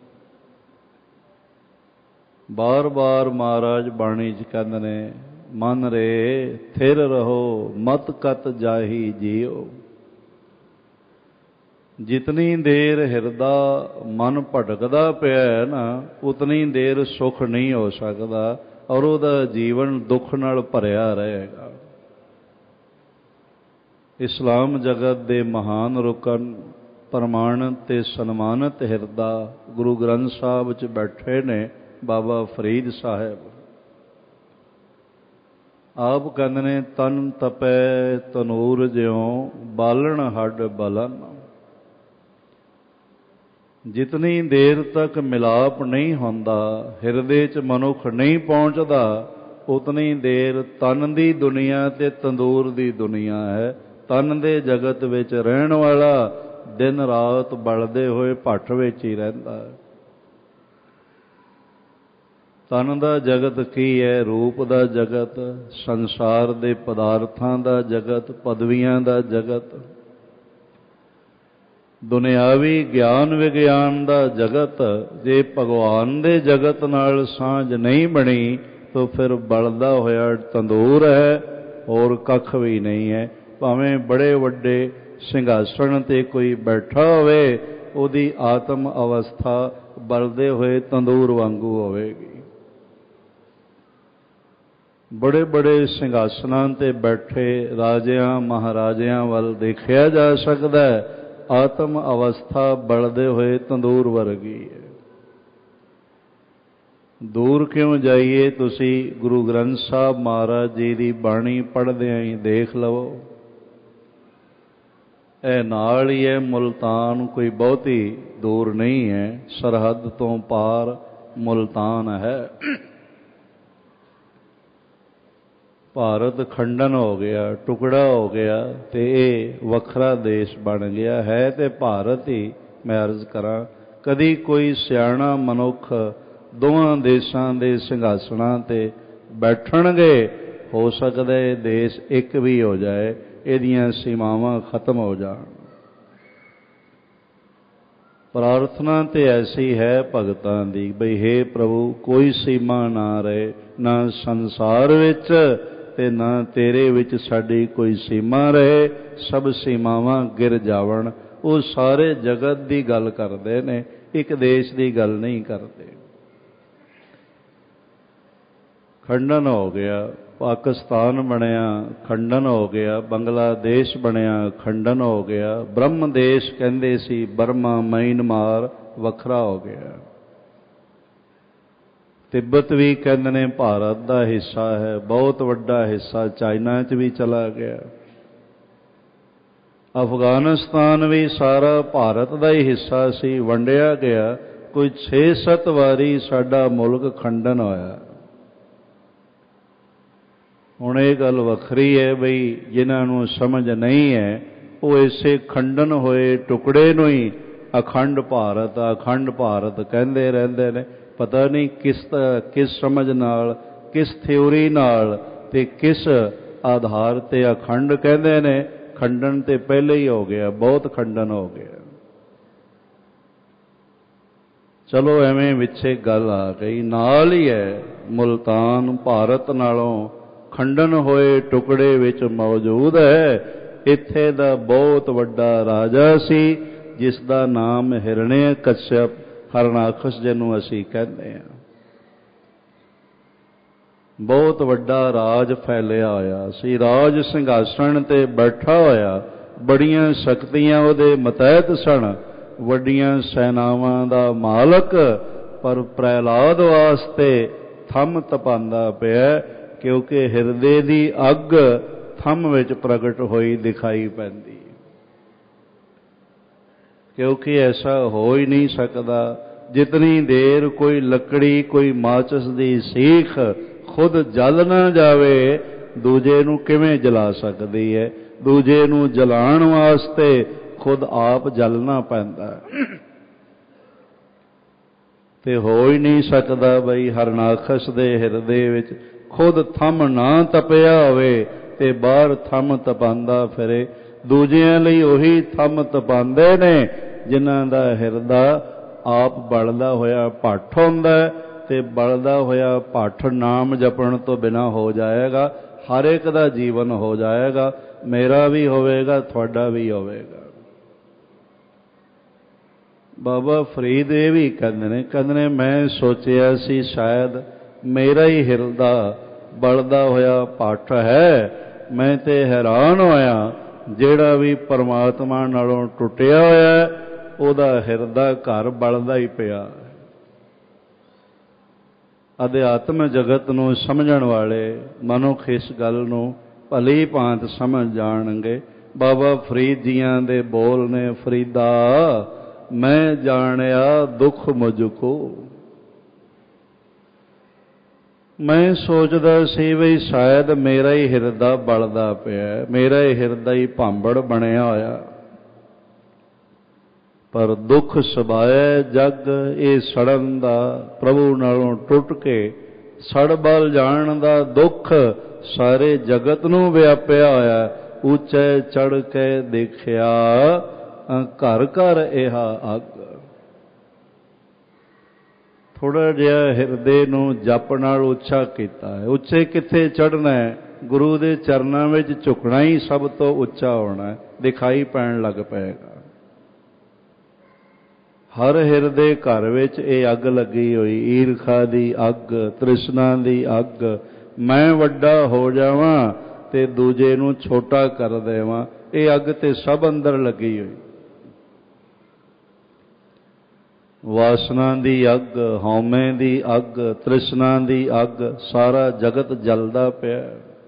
ਬਾਰ ਬਾਰ ਮਹਾਰਾਜ ਬਾਣੀ 'ਚ ਕਹਿੰਦੇ ਨੇ, ਮਨ ਰੇ ਥਿਰ ਰਹੋ, ਮਤ ਕਤ ਜਾਹੀ ਜੀਓ। ਜਿਤਨੀ ਦੇਰ ਹਿਰਦਾ ਮਨ ਭਟਕਦਾ ਪਿਆ ਹੈ ਨਾ, ਉਤਨੀ ਦੇਰ ਸੁਖ ਨਹੀਂ ਹੋ ਸਕਦਾ, ਔਰ ਉਹਦਾ ਜੀਵਨ ਦੁੱਖ ਨਾਲ ਭਰਿਆ ਰਹੇਗਾ। ਇਸਲਾਮ ਜਗਤ ਦੇ ਮਹਾਨ ਰੁਕਨ, ਪ੍ਰਮਾਣਿਤ ਤੇ ਸਨਮਾਨਿਤ ਹਿਰਦਾ ਗੁਰੂ ਗ੍ਰੰਥ ਸਾਹਿਬ 'ਚ ਬੈਠੇ ਨੇ ਬਾਬਾ ਫਰੀਦ ਸਾਹਿਬ। ਆਪ ਕਹਿੰਦੇ ਨੇ, ਤਨ ਤਪੈ ਤਨੂਰ ਜਿਉਂ, ਬਾਲਣ ਹੱਡ ਬਲਨ। ਜਿਤਨੀ ਦੇਰ ਤੱਕ ਮਿਲਾਪ ਨਹੀਂ ਹੁੰਦਾ, ਹਿਰਦੇ 'ਚ ਮਨੁੱਖ ਨਹੀਂ ਪਹੁੰਚਦਾ, ਉਤਨੀ ਦੇਰ ਤਨ ਦੀ ਦੁਨੀਆ ਤੇ ਤੰਦੂਰ ਦੀ ਦੁਨੀਆ ਹੈ। ਤਨ ਦੇ ਜਗਤ ਵਿੱਚ ਰਹਿਣ ਵਾਲਾ ਦਿਨ ਰਾਤ ਬਲਦੇ ਹੋਏ ਭੱਠ ਵਿੱਚ ਹੀ ਰਹਿੰਦਾ ਹੈ। ਤਨ ਦਾ ਜਗਤ ਕੀ ਹੈ? ਰੂਪ ਦਾ ਜਗਤ, ਸੰਸਾਰ ਦੇ ਪਦਾਰਥਾਂ ਦਾ ਜਗਤ, ਪਦਵੀਆਂ ਦਾ ਜਗਤ, ਦੁਨਿਆਵੀ ਗਿਆਨ ਵਿਗਿਆਨ ਦਾ ਜਗਤ। ਜੇ ਭਗਵਾਨ ਦੇ ਜਗਤ ਨਾਲ ਸਾਂਝ ਨਹੀਂ ਬਣੀ ਤਾਂ ਫਿਰ ਬਲਦਾ ਹੋਇਆ ਤੰਦੂਰ ਹੈ, ਹੋਰ ਕੱਖ ਵੀ ਨਹੀਂ ਹੈ। ਭਾਵੇਂ ਬੜੇ ਵੱਡੇ ਸਿੰਘਾਸਣ 'ਤੇ ਕੋਈ ਬੈਠਾ ਹੋਵੇ, ਉਹਦੀ ਆਤਮ ਅਵਸਥਾ ਬਲਦੇ ਹੋਏ ਤੰਦੂਰ ਵਾਂਗੂ ਹੋਵੇਗੀ। ਬੜੇ ਬੜੇ ਸਿੰਘਾਸਨਾਂ 'ਤੇ ਬੈਠੇ ਰਾਜਿਆਂ ਮਹਾਰਾਜਿਆਂ ਵੱਲ ਦੇਖਿਆ ਜਾ ਸਕਦਾ ਹੈ, ਆਤਮ ਅਵਸਥਾ ਬਲਦੇ ਹੋਏ ਤੰਦੂਰ ਵਰਗੀ ਹੈ। ਦੂਰ ਕਿਉਂ ਜਾਈਏ? ਤੁਸੀਂ ਗੁਰੂ ਗ੍ਰੰਥ ਸਾਹਿਬ ਮਹਾਰਾਜ ਜੀ ਦੀ ਬਾਣੀ ਪੜ੍ਹਦਿਆਂ ਹੀ ਦੇਖ ਲਵੋ। ਇਹ ਨਾਲ ਹੀ ਹੈ, ਮੁਲਤਾਨ ਕੋਈ ਬਹੁਤੀ ਦੂਰ ਨਹੀਂ ਹੈ, ਸਰਹੱਦ ਤੋਂ ਪਾਰ ਮੁਲਤਾਨ ਹੈ। ਭਾਰਤ ਖੰਡਨ ਹੋ ਗਿਆ, ਟੁਕੜਾ ਹੋ ਗਿਆ, ਤੇ ਇਹ ਵੱਖਰਾ ਦੇਸ਼ ਬਣ ਗਿਆ ਹੈ। ਤੇ ਭਾਰਤ ਹੀ, ਮੈਂ ਅਰਜ਼ ਕਰਾਂ, ਕਦੀ ਕੋਈ ਸਿਆਣਾ ਮਨੁੱਖ ਦੋਵਾਂ ਦੇਸ਼ਾਂ ਦੇ ਸਿੰਘਾਸਣਾਂ 'ਤੇ ਬੈਠਣਗੇ, ਹੋ ਸਕਦਾ ਇਹ ਦੇਸ਼ ਇੱਕ ਵੀ ਹੋ ਜਾਏ, ਇਹਦੀਆਂ ਸੀਮਾਵਾਂ ਖਤਮ ਹੋ ਜਾਣ। ਪ੍ਰਾਰਥਨਾ ਤੇ ਐਸੀ ਹੈ ਭਗਤਾਂ ਦੀ, ਬਈ ਹੇ ਪ੍ਰਭੂ, ਕੋਈ ਸੀਮਾ ਨਾ ਰਹੇ, ਨਾ ਸੰਸਾਰ ਵਿੱਚ ਤੇ ਨਾ ਤੇਰੇ ਵਿੱਚ ਸਾਡੀ ਕੋਈ ਸੀਮਾ ਰਹੇ, ਸਭ ਸੀਮਾਵਾਂ ਗਿਰ ਜਾਵਣ। ਉਹ ਸਾਰੇ ਜਗਤ ਦੀ ਗੱਲ ਕਰਦੇ ਨੇ, ਇੱਕ ਦੇਸ਼ ਦੀ ਗੱਲ ਨਹੀਂ ਕਰਦੇ। ਖੰਡਨ ਹੋ ਗਿਆ। ਪਾਕਿਸਤਾਨ ਬਣਿਆ, ਖੰਡਨ ਹੋ ਗਿਆ। ਬੰਗਲਾਦੇਸ਼ ਬਣਿਆ, ਖੰਡਨ ਹੋ ਗਿਆ। ਬ੍ਰਹਮ ਦੇਸ਼ ਕਹਿੰਦੇ ਸੀ, ਬਰਮਾ, ਮਿਆਂਮਾਰ ਵੱਖਰਾ ਹੋ ਗਿਆ। ਤਿੱਬਤ ਵੀ ਕਹਿੰਦੇ ਨੇ ਭਾਰਤ ਦਾ ਹਿੱਸਾ ਹੈ, ਬਹੁਤ ਵੱਡਾ ਹਿੱਸਾ ਚਾਈਨਾ 'ਚ ਵੀ ਚਲਾ ਗਿਆ। ਅਫਗਾਨਿਸਤਾਨ ਵੀ ਸਾਰਾ ਭਾਰਤ ਦਾ ਹੀ ਹਿੱਸਾ ਸੀ, ਵੰਡਿਆ ਗਿਆ। ਕੋਈ ਛੇ ਸੱਤ ਵਾਰੀ ਸਾਡਾ ਮੁਲਕ ਖੰਡਨ ਹੋਇਆ। ਹੁਣ ਇਹ ਗੱਲ ਵੱਖਰੀ ਹੈ ਬਈ ਜਿਨ੍ਹਾਂ ਨੂੰ ਸਮਝ ਨਹੀਂ ਹੈ ਉਹ ਇਸੇ ਖੰਡਨ ਹੋਏ ਟੁਕੜੇ ਨੂੰ ਹੀ ਅਖੰਡ ਭਾਰਤ ਅਖੰਡ ਭਾਰਤ ਕਹਿੰਦੇ ਰਹਿੰਦੇ ਨੇ। ਪਤਾ ਨਹੀਂ ਕਿਸ ਕਿਸ ਸਮਝ ਨਾਲ, ਕਿਸ ਥਿਊਰੀ ਨਾਲ ਤੇ ਕਿਸ ਆਧਾਰ ਤੇ ਅਖੰਡ ਕਹਿੰਦੇ ਨੇ। ਖੰਡਨ ਤੇ ਪਹਿਲੇ ਹੀ ਹੋ ਗਿਆ, ਬਹੁਤ ਖੰਡਨ ਹੋ ਗਿਆ। ਚਲੋ ਐਵੇਂ ਵਿੱਚੇ ਗੱਲ ਆ ਗਈ। ਨਾਲ ਹੀ ਹੈ ਮੁਲਤਾਨ ਭਾਰਤ ਨਾਲੋਂ ਖੰਡਨ ਹੋਏ ਟੁਕੜੇ ਵਿੱਚ ਮੌਜੂਦ ਹੈ। ਇੱਥੇ ਦਾ ਬਹੁਤ ਵੱਡਾ ਰਾਜਾ ਸੀ ਜਿਸ ਦਾ ਨਾਮ ਹਿਰਣਿਆ ਕਸ਼ਯਪ, ਹਰਨਾਕਸ਼ ਜਿਹਨੂੰ ਅਸੀਂ ਕਹਿੰਦੇ ਹਾਂ। ਬਹੁਤ ਵੱਡਾ ਰਾਜ ਫੈਲਿਆ ਹੋਇਆ ਸੀ। ਰਾਜ ਸਿੰਘਾਸਣ ਤੇ ਬੈਠਾ ਹੋਇਆ, ਬੜੀਆਂ ਸ਼ਕਤੀਆਂ ਉਹਦੇ ਮਤਹਿਤ ਸਨ, ਵੱਡੀਆਂ ਸੈਨਾਵਾਂ ਦਾ ਮਾਲਕ। ਪਰ ਪ੍ਰਹਿਲਾਦ ਵਾਸਤੇ ਥੰਮ ਤਪਾਉਂਦਾ ਪਿਆ ਕਿਉਂਕਿ ਹਿਰਦੇ ਦੀ ਅੱਗ ਥੰਮ ਵਿੱਚ ਪ੍ਰਗਟ ਹੋਈ ਦਿਖਾਈ ਪੈਂਦੀ। ਕਿਉਂਕਿ ਐਸਾ ਹੋ ਹੀ ਨਹੀਂ ਸਕਦਾ। ਜਿਤਨੀ ਦੇਰ ਕੋਈ ਲੱਕੜੀ, ਕੋਈ ਮਾਚਿਸ ਦੀ ਸੀਖ ਖੁਦ ਜਲ ਨਾ ਜਾਵੇ, ਦੂਜੇ ਨੂੰ ਕਿਵੇਂ ਜਲਾ ਸਕਦੀ ਹੈ? ਦੂਜੇ ਨੂੰ ਜਲਾਉਣ ਵਾਸਤੇ ਖੁਦ ਆਪ ਜਲਣਾ ਪੈਂਦਾ ਤੇ ਹੋ ਹੀ ਨਹੀਂ ਸਕਦਾ ਬਈ ਹਰਨਾਕਸ਼ ਦੇ ਹਿਰਦੇ ਵਿੱਚ ਖੁਦ ਥੰਮ ਨਾ ਤਪਿਆ ਹੋਵੇ ਤੇ ਬਾਹਰ ਥੰਮ ਤਪਾਉਂਦਾ ਫਿਰੇ। ਦੂਜਿਆਂ ਲਈ ਉਹੀ ਥੰਮ ਤਪਾਉਂਦੇ ਨੇ ਜਿਨ੍ਹਾਂ ਦਾ ਹਿਰਦਾ ਆਪ ਬਲਦਾ ਹੋਇਆ ਭੱਠ ਹੁੰਦਾ ਤੇ ਬਲਦਾ ਹੋਇਆ ਭੱਠ ਨਾਮ ਜਪਣ ਤੋਂ ਬਿਨਾਂ ਹੋ ਜਾਏਗਾ। ਹਰ ਇੱਕ ਦਾ ਜੀਵਨ ਹੋ ਜਾਏਗਾ, ਮੇਰਾ ਵੀ ਹੋਵੇਗਾ, ਤੁਹਾਡਾ ਵੀ ਹੋਵੇਗਾ। ਬਾਬਾ ਫਰੀਦ ਇਹ ਵੀ ਕਹਿੰਦੇ ਨੇ, ਕਹਿੰਦੇ ਨੇ ਮੈਂ ਸੋਚਿਆ ਸੀ ਸ਼ਾਇਦ ਮੇਰਾ ਹੀ ਹਿਰਦਾ ਬਲਦਾ ਹੋਇਆ ਭੱਠ ਹੈ। ਮੈਂ ਤੇ ਹੈਰਾਨ ਹੋਇਆ ਜਿਹੜਾ ਵੀ ਪਰਮਾਤਮਾ ਨਾਲੋਂ ਟੁੱਟਿਆ ਹੋਇਆ ਉਹਦਾ ਹਿਰਦਾ ਘਰ ਬਲਦਾ ਹੀ ਪਿਆ। ਅਧਿਆਤਮ ਜਗਤ ਨੂੰ ਸਮਝਣ ਵਾਲੇ ਮਨੁੱਖ ਇਸ ਗੱਲ ਨੂੰ ਭਲੀ ਭਾਂਤ ਸਮਝ ਜਾਣਗੇ। ਬਾਬਾ ਫਰੀਦ ਜੀਆਂ ਦੇ ਬੋਲ ਨੇ, ਫਰੀਦਾ ਮੈਂ ਜਾਣਿਆ ਦੁੱਖ ਮੁਝ ਕੋ। ਮੈਂ ਸੋਚਦਾ ਸੀ ਵੀ ਸ਼ਾਇਦ ਮੇਰਾ ਹੀ ਹਿਰਦਾ ਬਲਦਾ ਪਿਆ, ਮੇਰਾ ਹੀ ਹਿਰਦਾ ਹੀ ਭਾਂਬੜ ਬਣਿਆ ਹੋਇਆ। ਪਰ ਦੁੱਖ ਸਬਾਇਆ ਜਗ ਇਹ ਸੜਨ ਦਾ, ਪ੍ਰਭੂ ਨਾਲੋਂ ਟੁੱਟ ਕੇ ਸੜ ਬਲ ਜਾਣ ਦਾ ਦੁੱਖ ਸਾਰੇ ਜਗਤ ਨੂੰ ਵਿਆਪਿਆ ਹੋਇਆ। ਉੱਚੇ ਚੜ੍ਹ ਕੇ ਦੇਖਿਆ ਘਰ ਘਰ ਇਹ ਅੱਗ। ਥੋੜ੍ਹਾ ਜਿਹਾ ਹਿਰਦੇ ਨੂੰ ਜਪ ਨਾਲ ਉੱਚਾ ਕੀਤਾ ਹੈ। ਉੱਚੇ ਕਿੱਥੇ ਚੜ੍ਹਨਾ ਹੈ? ਗੁਰੂ ਦੇ ਚਰਨਾਂ ਵਿੱਚ ਝੁਕਣਾ ਹੀ ਸਭ ਤੋਂ ਉੱਚਾ ਹੋਣਾ ਹੈ। ਦਿਖਾਈ ਪੈਣ ਲੱਗ ਪਏਗਾ। ਹਰ ਹਿਰਦੇ ਘਰ ਵਿੱਚ ਇਹ ਅੱਗ ਲੱਗੀ ਹੋਈ, ਈਰਖਾ ਦੀ ਅੱਗ, ਤ੍ਰਿਸ਼ਨਾ ਦੀ ਅੱਗ। ਮੈਂ ਵੱਡਾ ਹੋ ਜਾਵਾਂ ਤੇ ਦੂਜੇ ਨੂੰ ਛੋਟਾ ਕਰ ਦੇਵਾਂ, ਇਹ ਅੱਗ ਤੇ ਸਭ ਅੰਦਰ ਲੱਗੀ ਹੋਈ। ਵਾਸਨਾ ਦੀ ਅੱਗ, ਹਉਮੈ ਦੀ ਅੱਗ, ਤ੍ਰਿਸ਼ਨਾ ਦੀ ਅੱਗ, ਸਾਰਾ ਜਗਤ ਜਲਦਾ ਪਿਆ।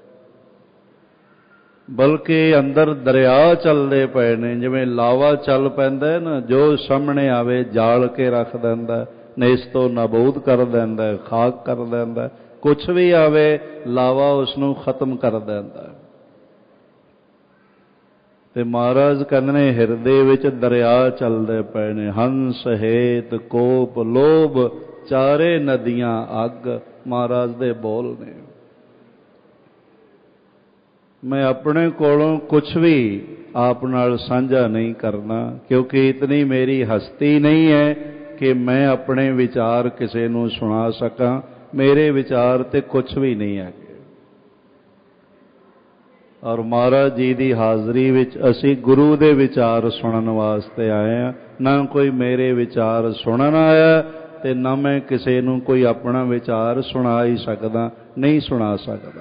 ਬਲਕਿ ਅੰਦਰ ਦਰਿਆ ਚੱਲਦੇ ਪਏ ਨੇ। ਜਿਵੇਂ ਲਾਵਾ ਚੱਲ ਪੈਂਦਾ ਹੈ ਨਾ, ਜੋ ਸਾਹਮਣੇ ਆਵੇ ਜਾਲ ਕੇ ਰੱਖ ਦਿੰਦਾ, ਨੇਸ ਤੋਂ ਨਾਬੂਦ ਕਰ ਦਿੰਦਾ, ਖਾਕ ਕਰ ਦਿੰਦਾ। ਕੁਛ ਵੀ ਆਵੇ ਲਾਵਾ ਉਸ ਨੂੰ ਖਤਮ ਕਰ ਦਿੰਦਾ। ਤੇ ਮਹਾਰਾਜ ਕਹਿੰਦੇ ਨੇ ਹਿਰਦੇ ਵਿੱਚ ਦਰਿਆ ਚੱਲਦੇ ਪਏ ਨੇ। ਹੰਸ, ਹੇਤ, ਕੋਪ, ਲੋਭ, ਚਾਰੇ ਨਦੀਆਂ ਅੱਗ। ਮਹਾਰਾਜ ਦੇ ਬੋਲ ਨੇ। ਮੈਂ ਆਪਣੇ ਕੋਲੋਂ ਕੁਛ ਵੀ ਆਪ ਨਾਲ ਸਾਂਝਾ ਨਹੀਂ ਕਰਨਾ ਕਿਉਂਕਿ ਇਤਨੀ ਮੇਰੀ ਹਸਤੀ ਨਹੀਂ ਹੈ ਕਿ ਮੈਂ ਆਪਣੇ ਵਿਚਾਰ ਕਿਸੇ ਨੂੰ ਸੁਣਾ ਸਕਾਂ। ਮੇਰੇ ਵਿਚਾਰ ਤੇ ਕੁਛ ਵੀ ਨਹੀਂ ਹੈਗੇ। ਔਰ ਮਹਾਰਾਜ ਜੀ ਦੀ ਹਾਜ਼ਰੀ ਵਿੱਚ ਅਸੀਂ ਗੁਰੂ ਦੇ ਵਿਚਾਰ ਸੁਣਨ ਵਾਸਤੇ ਆਏ ਹਾਂ, ਨਾ ਕੋਈ ਮੇਰੇ ਵਿਚਾਰ ਸੁਣਨ ਆਇਆ ਤੇ ਨਾ ਮੈਂ ਕਿਸੇ ਨੂੰ ਕੋਈ ਆਪਣਾ ਵਿਚਾਰ ਸੁਣਾ ਹੀ ਸਕਦਾ, ਨਹੀਂ ਸੁਣਾ ਸਕਦਾ।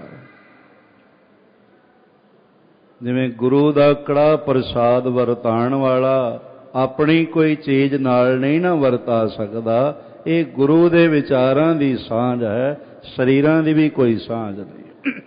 ਜਿਵੇਂ ਗੁਰੂ ਦਾ ਕੜਾਹ ਪ੍ਰਸਾਦ ਵਰਤਾਉਣ ਵਾਲਾ ਆਪਣੀ ਕੋਈ ਚੀਜ਼ ਨਾਲ ਨਹੀਂ ਨਾ ਵਰਤਾ ਸਕਦਾ, ਇਹ ਗੁਰੂ ਦੇ ਵਿਚਾਰਾਂ ਦੀ ਸਾਂਝ ਹੈ, ਸਰੀਰਾਂ ਦੀ ਵੀ ਕੋਈ ਸਾਂਝ ਨਹੀਂ।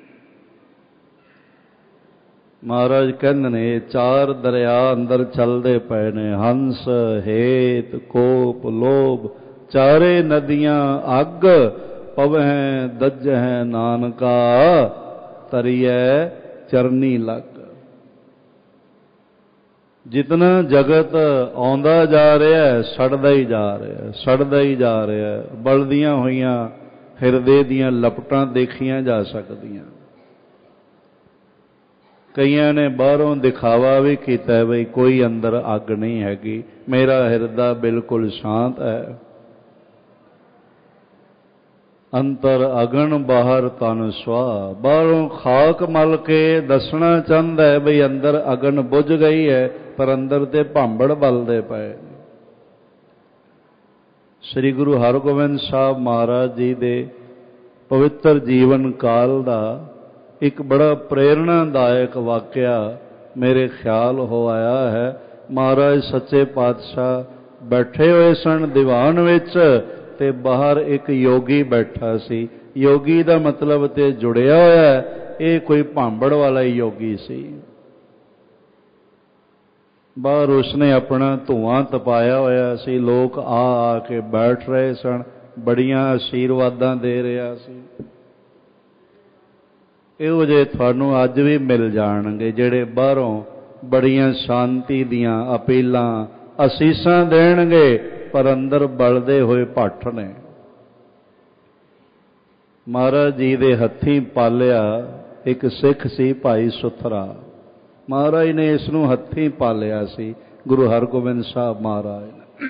ਮਹਾਰਾਜ ਕਹਿੰਦੇ ਨੇ ਚਾਰ ਦਰਿਆ ਅੰਦਰ ਚੱਲਦੇ ਪਏ ਨੇ, ਹੰਸ, ਹੇਤ, ਕੋਪ, ਲੋਭ, ਚਾਰੇ ਨਦੀਆਂ ਅੱਗ, ਪਵਹਿ ਦੱਜਹਿ ਨਾਨਕਾ, ਤਰੀਐ ਚਰਨੀ ਲੱਗ। ਜਿਤਨਾ ਜਗਤ ਆਉਂਦਾ ਜਾ ਰਿਹਾ ਸੜਦਾ ਹੀ ਜਾ ਰਿਹਾ, ਸੜਦਾ ਹੀ ਜਾ ਰਿਹਾ। ਬਲਦੀਆਂ ਹੋਈਆਂ ਹਿਰਦੇ ਦੀਆਂ ਲਪਟਾਂ ਦੇਖੀਆਂ ਜਾ ਸਕਦੀਆਂ। ਕਈਆਂ ਨੇ ਬਾਹਰੋਂ ਦਿਖਾਵਾ ਵੀ ਕੀਤਾ ਬਈ ਕੋਈ ਅੰਦਰ ਅੱਗ ਨਹੀਂ ਹੈਗੀ, ਮੇਰਾ ਹਿਰਦਾ ਬਿਲਕੁਲ ਸ਼ਾਂਤ ਹੈ। ਅੰਤਰ ਅਗਨ ਬਾਹਰ ਤਨ ਸੁਆਹ, ਬਾਹਰੋਂ ਖਾਕ ਮਲ ਕੇ ਦੱਸਣਾ ਚਾਹੁੰਦਾ ਹੈ ਬਈ ਅੰਦਰ ਅਗਨ ਬੁਝ ਗਈ ਹੈ, ਪਰ ਅੰਦਰ ਤੇ ਭਾਂਬੜ ਬਲਦੇ ਪਏ। ਸ੍ਰੀ ਗੁਰੂ ਹਰਗੋਬਿੰਦ ਸਾਹਿਬ ਮਹਾਰਾਜ ਜੀ ਦੇ ਪਵਿੱਤਰ ਜੀਵਨ ਕਾਲ ਦਾ ਇੱਕ ਬੜਾ ਪ੍ਰੇਰਣਾਦਾਇਕ ਵਾਕਿਆ ਮੇਰੇ ਖਿਆਲ ਹੋ ਆਇਆ ਹੈ। ਮਹਾਰਾਜ ਸੱਚੇ ਪਾਤਸ਼ਾਹ ਬੈਠੇ ਹੋਏ ਸਨ ਦੀਵਾਨ ਵਿੱਚ, ਤੇ ਬਾਹਰ ਇੱਕ ਯੋਗੀ ਬੈਠਾ ਸੀ। ਯੋਗੀ ਦਾ ਮਤਲਬ ਤੇ ਜੁੜਿਆ ਹੋਇਆ, ਇਹ ਕੋਈ ਭਾਂਬੜ ਵਾਲਾ ਹੀ ਯੋਗੀ ਸੀ। ਬਾਹਰ ਉਸਨੇ ਆਪਣਾ ਧੂੰਆਂ ਤਪਾਇਆ ਹੋਇਆ ਸੀ, ਲੋਕ ਆ ਆ ਕੇ ਬੈਠ ਰਹੇ ਸਨ, ਬੜੀਆਂ ਆਸ਼ੀਰਵਾਦਾਂ ਦੇ ਰਿਹਾ ਸੀ। ਇਹੋ ਜਿਹੇ ਤੁਹਾਨੂੰ ਅੱਜ ਵੀ ਮਿਲ ਜਾਣਗੇ ਜਿਹੜੇ ਬਾਹਰੋਂ ਬੜੀਆਂ ਸ਼ਾਂਤੀ ਦੀਆਂ ਅਪੀਲਾਂ ਅਸੀਸਾਂ ਦੇਣਗੇ, ਪਰ ਅੰਦਰ ਬਲਦੇ ਹੋਏ ਭੱਠ ਨੇ। ਮਹਾਰਾਜ ਜੀ ਦੇ ਹੱਥੀਂ ਪਾਲਿਆ ਇੱਕ ਸਿੱਖ ਸੀ ਭਾਈ ਸੁਥਰਾ। ਮਹਾਰਾਜ ਨੇ ਇਸ ਨੂੰ ਹੱਥੀਂ ਪਾਲਿਆ ਸੀ, ਗੁਰੂ ਹਰਗੋਬਿੰਦ ਸਾਹਿਬ ਮਹਾਰਾਜ ਨੇ।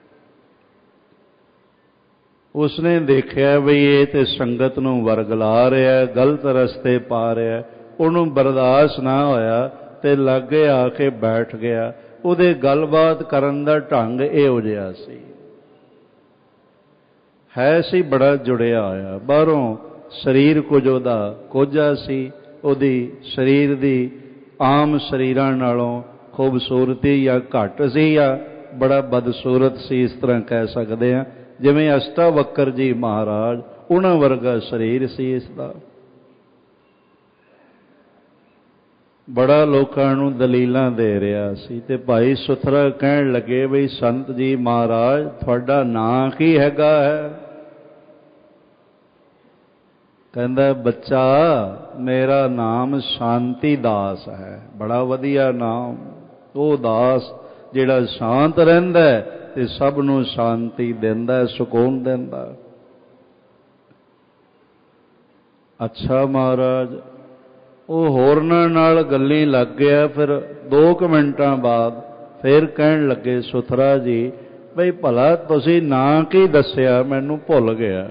ਉਸਨੇ ਦੇਖਿਆ ਬਈ ਇਹ ਤੇ ਸੰਗਤ ਨੂੰ ਵਰਗਲਾ ਰਿਹਾ, ਗਲਤ ਰਸਤੇ ਪਾ ਰਿਹਾ। ਉਹਨੂੰ ਬਰਦਾਸ਼ਤ ਨਾ ਹੋਇਆ ਤੇ ਲਾਗੇ ਆ ਕੇ ਬੈਠ ਗਿਆ। ਉਹਦੇ ਗੱਲਬਾਤ ਕਰਨ ਦਾ ਢੰਗ ਇਹੋ ਜਿਹਾ ਸੀ, ਹੈ ਸੀ ਬੜਾ ਜੁੜਿਆ ਹੋਇਆ। ਬਾਹਰੋਂ ਸਰੀਰ ਕੁਝ ਉਹਦਾ ਕੋਝਾ ਸੀ, ਉਹਦੀ ਸਰੀਰ ਦੀ ਆਮ ਸਰੀਰਾਂ ਨਾਲੋਂ ਖੂਬਸੂਰਤੀ ਜਾਂ ਘੱਟ ਸੀ ਜਾਂ ਬੜਾ ਬਦਸੂਰਤ ਸੀ, ਇਸ ਤਰ੍ਹਾਂ ਕਹਿ ਸਕਦੇ ਹਾਂ। ਜਿਵੇਂ ਅਸ਼ਟਾਵਕਰ ਜੀ ਮਹਾਰਾਜ, ਉਹਨਾਂ ਵਰਗਾ ਸਰੀਰ ਸੀ ਇਸ ਦਾ। ਬੜਾ ਲੋਕਾਂ ਨੂੰ ਦਲੀਲਾਂ ਦੇ ਰਿਹਾ ਸੀ। ਤੇ ਭਾਈ ਸੁਥਰਾ ਕਹਿਣ ਲੱਗੇ ਬਈ ਸੰਤ ਜੀ ਮਹਾਰਾਜ ਤੁਹਾਡਾ ਨਾਂ ਕੀ ਹੈਗਾ ਹੈ? ਕਹਿੰਦਾ ਬੱਚਾ ਮੇਰਾ ਨਾਮ ਸ਼ਾਂਤੀ ਦਾਸ ਹੈ। ਬੜਾ ਵਧੀਆ ਨਾਮ। ਉਹ ਦਾਸ ਜਿਹੜਾ ਸ਼ਾਂਤ ਰਹਿੰਦਾ ਤੇ ਸਭ ਨੂੰ ਸ਼ਾਂਤੀ ਦਿੰਦਾ, ਸਕੂਨ ਦਿੰਦਾ। ਅੱਛਾ ਮਹਾਰਾਜ। ਉਹ ਹੋਰਨਾਂ ਨਾਲ ਗੱਲੀ ਲੱਗ ਗਿਆ। ਫਿਰ ਦੋ ਕੁ ਮਿੰਟਾਂ ਬਾਅਦ ਫਿਰ ਕਹਿਣ ਲੱਗੇ ਸੁਥਰਾ ਜੀ ਬਈ ਭਲਾ ਤੁਸੀਂ ਨਾਂ ਕੀ ਦੱਸਿਆ, ਮੈਨੂੰ ਭੁੱਲ ਗਿਆ।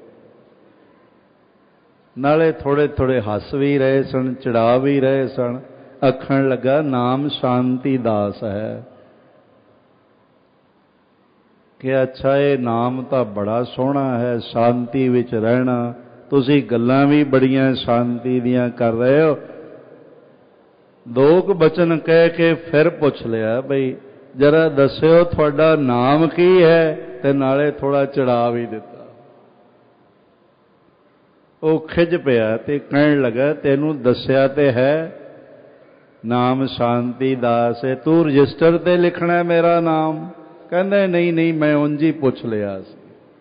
ਨਾਲੇ ਥੋੜ੍ਹੇ ਥੋੜ੍ਹੇ ਹੱਸ ਵੀ ਰਹੇ ਸਨ, ਚੜਾ ਵੀ ਰਹੇ ਸਨ। ਆਖਣ ਲੱਗਾ ਨਾਮ ਸ਼ਾਂਤੀ ਦਾਸ ਹੈ। ਕਿ ਅੱਛਾ ਇਹ ਨਾਮ ਤਾਂ ਬੜਾ ਸੋਹਣਾ ਹੈ, ਸ਼ਾਂਤੀ ਵਿੱਚ ਰਹਿਣਾ। ਤੁਸੀਂ ਗੱਲਾਂ ਵੀ ਬੜੀਆਂ ਸ਼ਾਂਤੀ ਦੀਆਂ ਕਰ ਰਹੇ ਹੋ। ਦੋ ਕੁ ਬਚਨ ਕਹਿ ਕੇ ਫਿਰ ਪੁੱਛ ਲਿਆ ਬਈ ਜਰਾ ਦੱਸਿਓ ਤੁਹਾਡਾ ਨਾਮ ਕੀ ਹੈ, ਤੇ ਨਾਲੇ ਥੋੜ੍ਹਾ ਚੜਾ ਵੀ ਦਿੱਤਾ। ਉਹ ਖਿਝ ਪਿਆ ਤੇ ਕਹਿਣ ਲੱਗਾ ਤੈਨੂੰ ਦੱਸਿਆ ਤੇ ਹੈ ਨਾਮ ਸ਼ਾਂਤੀ ਦਾਸ ਹੈ, ਤੂੰ ਰਜਿਸਟਰ ਤੇ ਲਿਖਣਾ ਮੇਰਾ ਨਾਮ? ਕਹਿੰਦਾ ਨਹੀਂ ਨਹੀਂ ਮੈਂ ਉਂਝ ਹੀ ਪੁੱਛ ਲਿਆ ਸੀ।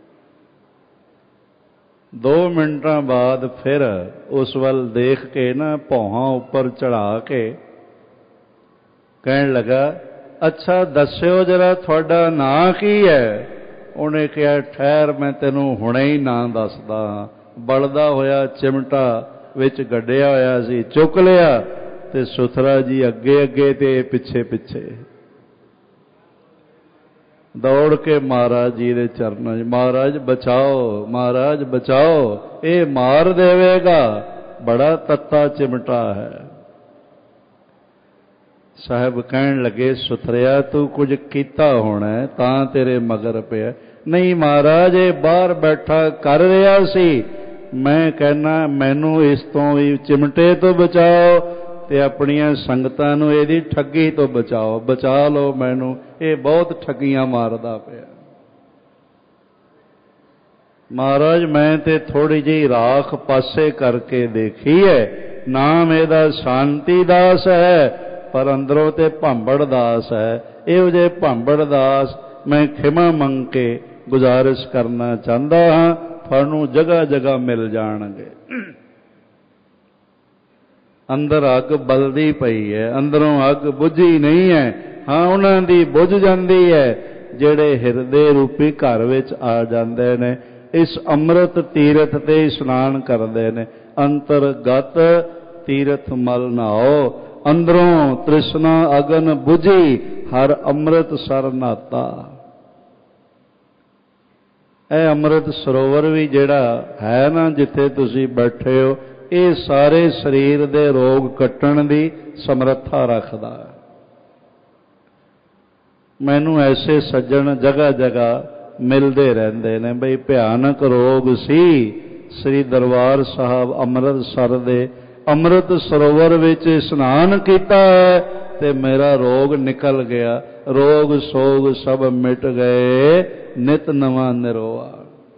ਦੋ ਮਿੰਟਾਂ ਬਾਅਦ ਫਿਰ ਉਸ ਵੱਲ ਦੇਖ ਕੇ ਨਾ ਭੌਹਾਂ ਉੱਪਰ ਚੜਾ ਕੇ ਕਹਿਣ ਲੱਗਾ ਅੱਛਾ ਦੱਸਿਓ ਜਰਾ ਤੁਹਾਡਾ ਨਾਂ ਕੀ ਹੈ? ਉਹਨੇ ਕਿਹਾ ਠਹਿਰ ਮੈਂ ਤੈਨੂੰ ਹੁਣੇ ਹੀ ਨਾਂ ਦੱਸਦਾ ਹਾਂ। ਬਲਦਾ ਹੋਇਆ ਚਿਮਟਾ ਵਿੱਚ ਗੱਡਿਆ ਹੋਇਆ ਸੀ, ਚੁੱਕ ਲਿਆ ਤੇ ਸੁਥਰਾ ਜੀ ਅੱਗੇ ਅੱਗੇ ਤੇ ਪਿੱਛੇ ਪਿੱਛੇ ਦੌੜ ਕੇ ਮਹਾਰਾਜ ਜੀ ਦੇ ਚਰਨਾਂ 'ਚ, ਮਹਾਰਾਜ ਬਚਾਓ, ਮਹਾਰਾਜ ਬਚਾਓ, ਇਹ ਮਾਰ ਦੇਵੇਗਾ, ਬੜਾ ਤੱਤਾ ਚਿਮਟਾ ਹੈ। ਸਾਹਿਬ ਕਹਿਣ ਲੱਗੇ ਸੁਥਰਿਆ ਤੂੰ ਕੁਝ ਕੀਤਾ ਹੋਣਾ ਤਾਂ ਤੇਰੇ ਮਗਰ ਪਿਆ। नहीं महाराज ये बाहर बैठा कर रहा सी, मैं कहना मैनू इस तो भी चिमटे तो बचाओ ते अपनियां संगतां नूं इहदी ठगी तो बचाओ, बचा लो मैनू, ये बहुत ठगियां मारदा पिया। महाराज मैं ते थोड़ी जी राख पासे करके देखी है, नाम इहदा शांति दास है पर अंदरों ते भांबड़ दास है। इहो जे भांबड़ दास मैं खिमा मंग के गुजारिश करना चाहता हाँ, थानू जगह जगह मिल जाणगे। अंदर अग बलदी पई है, अंदरों अग बुझी नहीं है। हाँ उन्हां दी बुझ जांदी है जिहड़े हिरदे रूपी घर विच आ जांदे ने, इस अमृत तीरथ ते इशनान करदे ने। अंतरगत तीरथ मल नहाओ, अंदरों तृष्णा अगन बुझी, हर अमृत सर नाता। ਇਹ ਅੰਮ੍ਰਿਤ ਸਰੋਵਰ ਵੀ ਜਿਹੜਾ ਹੈ ਨਾ ਜਿੱਥੇ ਤੁਸੀਂ ਬੈਠੇ ਹੋ, ਇਹ ਸਾਰੇ ਸਰੀਰ ਦੇ ਰੋਗ ਕੱਟਣ ਦੀ ਸਮਰੱਥਾ ਰੱਖਦਾ ਹੈ। ਮੈਨੂੰ ਐਸੇ ਸੱਜਣ ਜਗ੍ਹਾ ਜਗ੍ਹਾ ਮਿਲਦੇ ਰਹਿੰਦੇ ਨੇ ਬਈ ਭਿਆਨਕ ਰੋਗ ਸੀ, ਸ੍ਰੀ ਦਰਬਾਰ ਸਾਹਿਬ ਅੰਮ੍ਰਿਤਸਰ ਦੇ ਅੰਮ੍ਰਿਤ ਸਰੋਵਰ ਵਿੱਚ ਇਸ਼ਨਾਨ ਕੀਤਾ ਹੈ ਤੇ ਮੇਰਾ ਰੋਗ ਨਿਕਲ ਗਿਆ, ਰੋਗ ਸੋਗ ਸਭ ਮਿਟ ਗਏ, ਨਿਤ ਨਵਾਂ ਨਿਰੋਆ।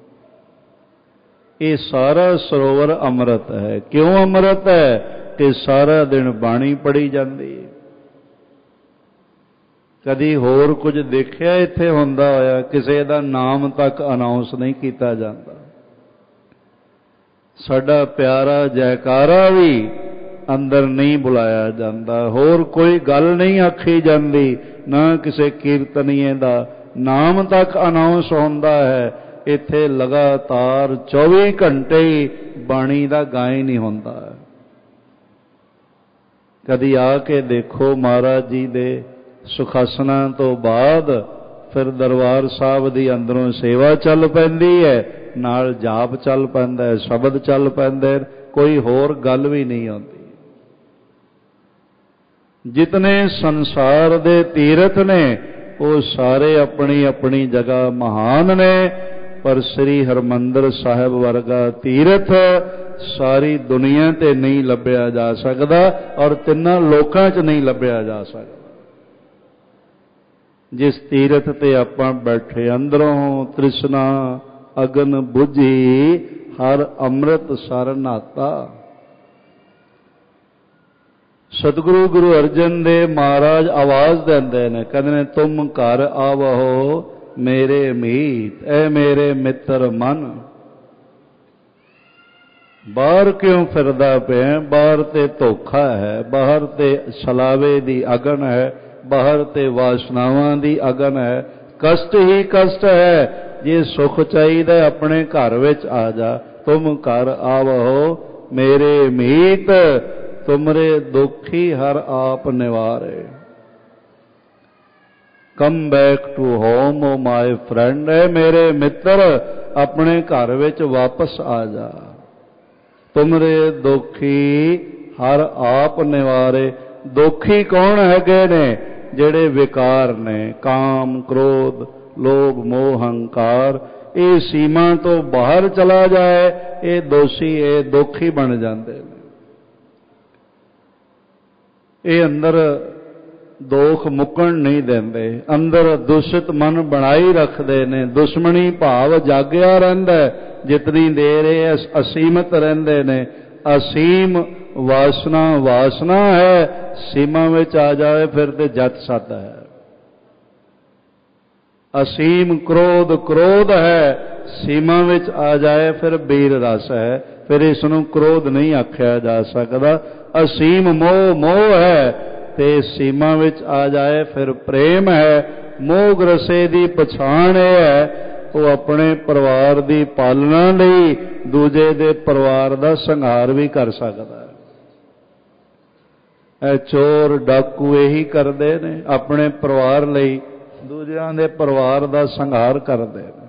ਇਹ ਸਾਰਾ ਸਰੋਵਰ ਅੰਮ੍ਰਿਤ ਹੈ। ਕਿਉਂ ਅੰਮ੍ਰਿਤ ਹੈ? ਕਿ ਸਾਰਾ ਦਿਨ ਬਾਣੀ ਪੜ੍ਹੀ ਜਾਂਦੀ ਹੈ। ਕਦੀ ਹੋਰ ਕੁਝ ਦੇਖਿਆ ਇੱਥੇ ਹੁੰਦਾ ਹੋਇਆ? ਕਿਸੇ ਦਾ ਨਾਮ ਤੱਕ ਅਨਾਉਂਸ ਨਹੀਂ ਕੀਤਾ ਜਾਂਦਾ। ਸਾਡਾ ਪਿਆਰਾ ਜੈਕਾਰਾ ਵੀ ਅੰਦਰ ਨਹੀਂ ਬੁਲਾਇਆ ਜਾਂਦਾ, ਹੋਰ ਕੋਈ ਗੱਲ ਨਹੀਂ ਆਖੀ ਜਾਂਦੀ, ਨਾ ਕਿਸੇ ਕੀਰਤਨੀਏ ਦਾ ਨਾਮ ਤੱਕ ਅਨਾਉਂਸ ਹੁੰਦਾ ਹੈ। ਇੱਥੇ ਲਗਾਤਾਰ ਚੌਵੀ ਘੰਟੇ ਹੀ ਬਾਣੀ ਦਾ ਗਾਇਨ ਹੀ ਹੁੰਦਾ ਹੈ। ਕਦੀ ਆ ਕੇ ਦੇਖੋ ਮਹਾਰਾਜ ਜੀ ਦੇ ਸੁਖਾਸਨਾਂ ਤੋਂ ਬਾਅਦ ਫਿਰ ਦਰਬਾਰ ਸਾਹਿਬ ਦੀ ਅੰਦਰੋਂ ਸੇਵਾ ਚੱਲ ਪੈਂਦੀ ਹੈ, ਨਾਲ ਜਾਪ ਚੱਲ ਪੈਂਦਾ ਹੈ, ਸ਼ਬਦ ਚੱਲ ਪੈਂਦੇ, ਕੋਈ ਹੋਰ ਗੱਲ ਵੀ ਨਹੀਂ ਆਉਂਦੀ। ਜਿਤਨੇ ਸੰਸਾਰ ਦੇ ਤੀਰਥ ਨੇ ਉਹ ਸਾਰੇ ਆਪਣੀ ਆਪਣੀ ਜਗ੍ਹਾ ਮਹਾਨ ਨੇ, ਪਰ ਸ੍ਰੀ ਹਰਿਮੰਦਰ ਸਾਹਿਬ ਵਰਗਾ ਤੀਰਥ ਸਾਰੀ ਦੁਨੀਆ ਤੇ ਨਹੀਂ ਲੱਭਿਆ ਜਾ ਸਕਦਾ, ਔਰ ਤਿੰਨਾਂ ਲੋਕਾਂ 'ਚ ਨਹੀਂ ਲੱਭਿਆ ਜਾ ਸਕਦਾ। ਜਿਸ ਤੀਰਥ ਤੇ ਆਪਾਂ ਬੈਠੇ, ਅੰਦਰੋਂ ਤ੍ਰਿਸ਼ਨਾ ਅਗਨ ਬੁਝੀ, ਹਰ ਅੰਮ੍ਰਿਤ ਸਰ ਨਾਤਾ। ਸਤਿਗੁਰੂ ਗੁਰੂ ਅਰਜਨ ਦੇਵ ਮਹਾਰਾਜ ਆਵਾਜ਼ ਦਿੰਦੇ ਨੇ, ਕਹਿੰਦੇ ਨੇ ਤੁਮ ਘਰ ਆਵੋ ਮੇਰੇ ਮੀਤ, ਐ ਮੇਰੇ ਮਿੱਤਰ ਮਨ। ਬਾਹਰ ਕਿਉਂ ਫਿਰਦਾ ਪਿਆ? ਬਾਹਰ ਤੇ ਧੋਖਾ ਹੈ, ਬਾਹਰ ਤੇ ਛਲਾਵੇ ਦੀ ਅਗਨ ਹੈ, ਬਾਹਰ ਤੇ ਵਾਸ਼ਨਾਵਾਂ ਦੀ ਅਗਨ ਹੈ, ਕਸ਼ਟ ਹੀ ਕਸ਼ਟ ਹੈ। ਜੇ ਸੁਖ ਚਾਹੀਦਾ ਆਪਣੇ ਘਰ ਵਿੱਚ ਆ ਜਾ। ਤੁਮ ਘਰ ਆਵੋ ਮੇਰੇ ਮੀਤ, ਤੁਮਰੇ ਦੁਖੀ ਹਰ ਆਪ ਨਿਵਾਰੇ। Come back to home oh my friend, ਹੈ ਮੇਰੇ ਮਿੱਤਰ ਆਪਣੇ ਘਰ ਵਿੱਚ ਵਾਪਸ ਆ ਜਾ। ਤੁਮਰੇ ਦੁਖੀ ਹਰ ਆਪ ਨਿਵਾਰੇ। ਦੁਖੀ ਕੌਣ ਹੈਗੇ ਨੇ? ਜਿਹੜੇ ਵਿਕਾਰ ਨੇ, ਕਾਮ ਕ੍ਰੋਧ ਲੋਭ ਮੋਹ ਹੰਕਾਰ। ਇਹ ਸੀਮਾ ਤੋਂ ਬਾਹਰ ਚਲਾ ਜਾਏ, ਇਹ ਦੋਸ਼ੀ, ਇਹ ਦੁਖੀ ਬਣ ਜਾਂਦੇ ਨੇ। ਇਹ ਅੰਦਰ ਦੋਖ ਮੁੱਕਣ ਨਹੀਂ ਦਿੰਦੇ, ਅੰਦਰ ਦੂਸ਼ਿਤ ਮਨ ਬਣਾਈ ਰੱਖਦੇ ਨੇ। ਦੁਸ਼ਮਣੀ ਭਾਵ ਜਾਗਿਆ ਰਹਿੰਦਾ, ਜਿਤਨੀ ਦੇਰ ਇਹ ਅਸੀਮਤ ਰਹਿੰਦੇ ਨੇ। ਅਸੀਮ ਵਾਸਨਾ ਵਾਸਨਾ ਹੈ, ਸੀਮਾ ਵਿੱਚ ਆ ਜਾਵੇ ਫਿਰ ਤੇ ਜਤ ਸਤ ਹੈ। ਅਸੀਮ ਕ੍ਰੋਧ ਕ੍ਰੋਧ ਹੈ, ਸੀਮਾ ਵਿੱਚ ਆ ਜਾਏ ਫਿਰ ਬੀਰ ਰਸ ਹੈ, ਫਿਰ ਇਸ ਨੂੰ ਕ੍ਰੋਧ ਨਹੀਂ ਆਖਿਆ ਜਾ ਸਕਦਾ। ਅਸੀਮ ਮੋਹ ਮੋਹ ਹੈ ਤੇ ਸੀਮਾ ਵਿੱਚ ਆ ਜਾਏ ਫਿਰ ਪ੍ਰੇਮ ਹੈ। ਮੋਹ ਗ੍ਰਸੇ ਦੀ ਪਛਾਣ ਇਹ ਹੈ, ਉਹ ਆਪਣੇ ਪਰਿਵਾਰ ਦੀ ਪਾਲਣਾ ਲਈ ਦੂਜੇ ਦੇ ਪਰਿਵਾਰ ਦਾ ਸੰਹਾਰ ਵੀ ਕਰ ਸਕਦਾ ਹੈ। ਇਹ ਚੋਰ ਡਾਕੂ ਇਹੀ ਕਰਦੇ ਨੇ, ਆਪਣੇ ਪਰਿਵਾਰ ਲਈ ਦੂਜਿਆਂ ਦੇ ਪਰਿਵਾਰ ਦਾ ਸੰਹਾਰ ਕਰਦੇ ਨੇ।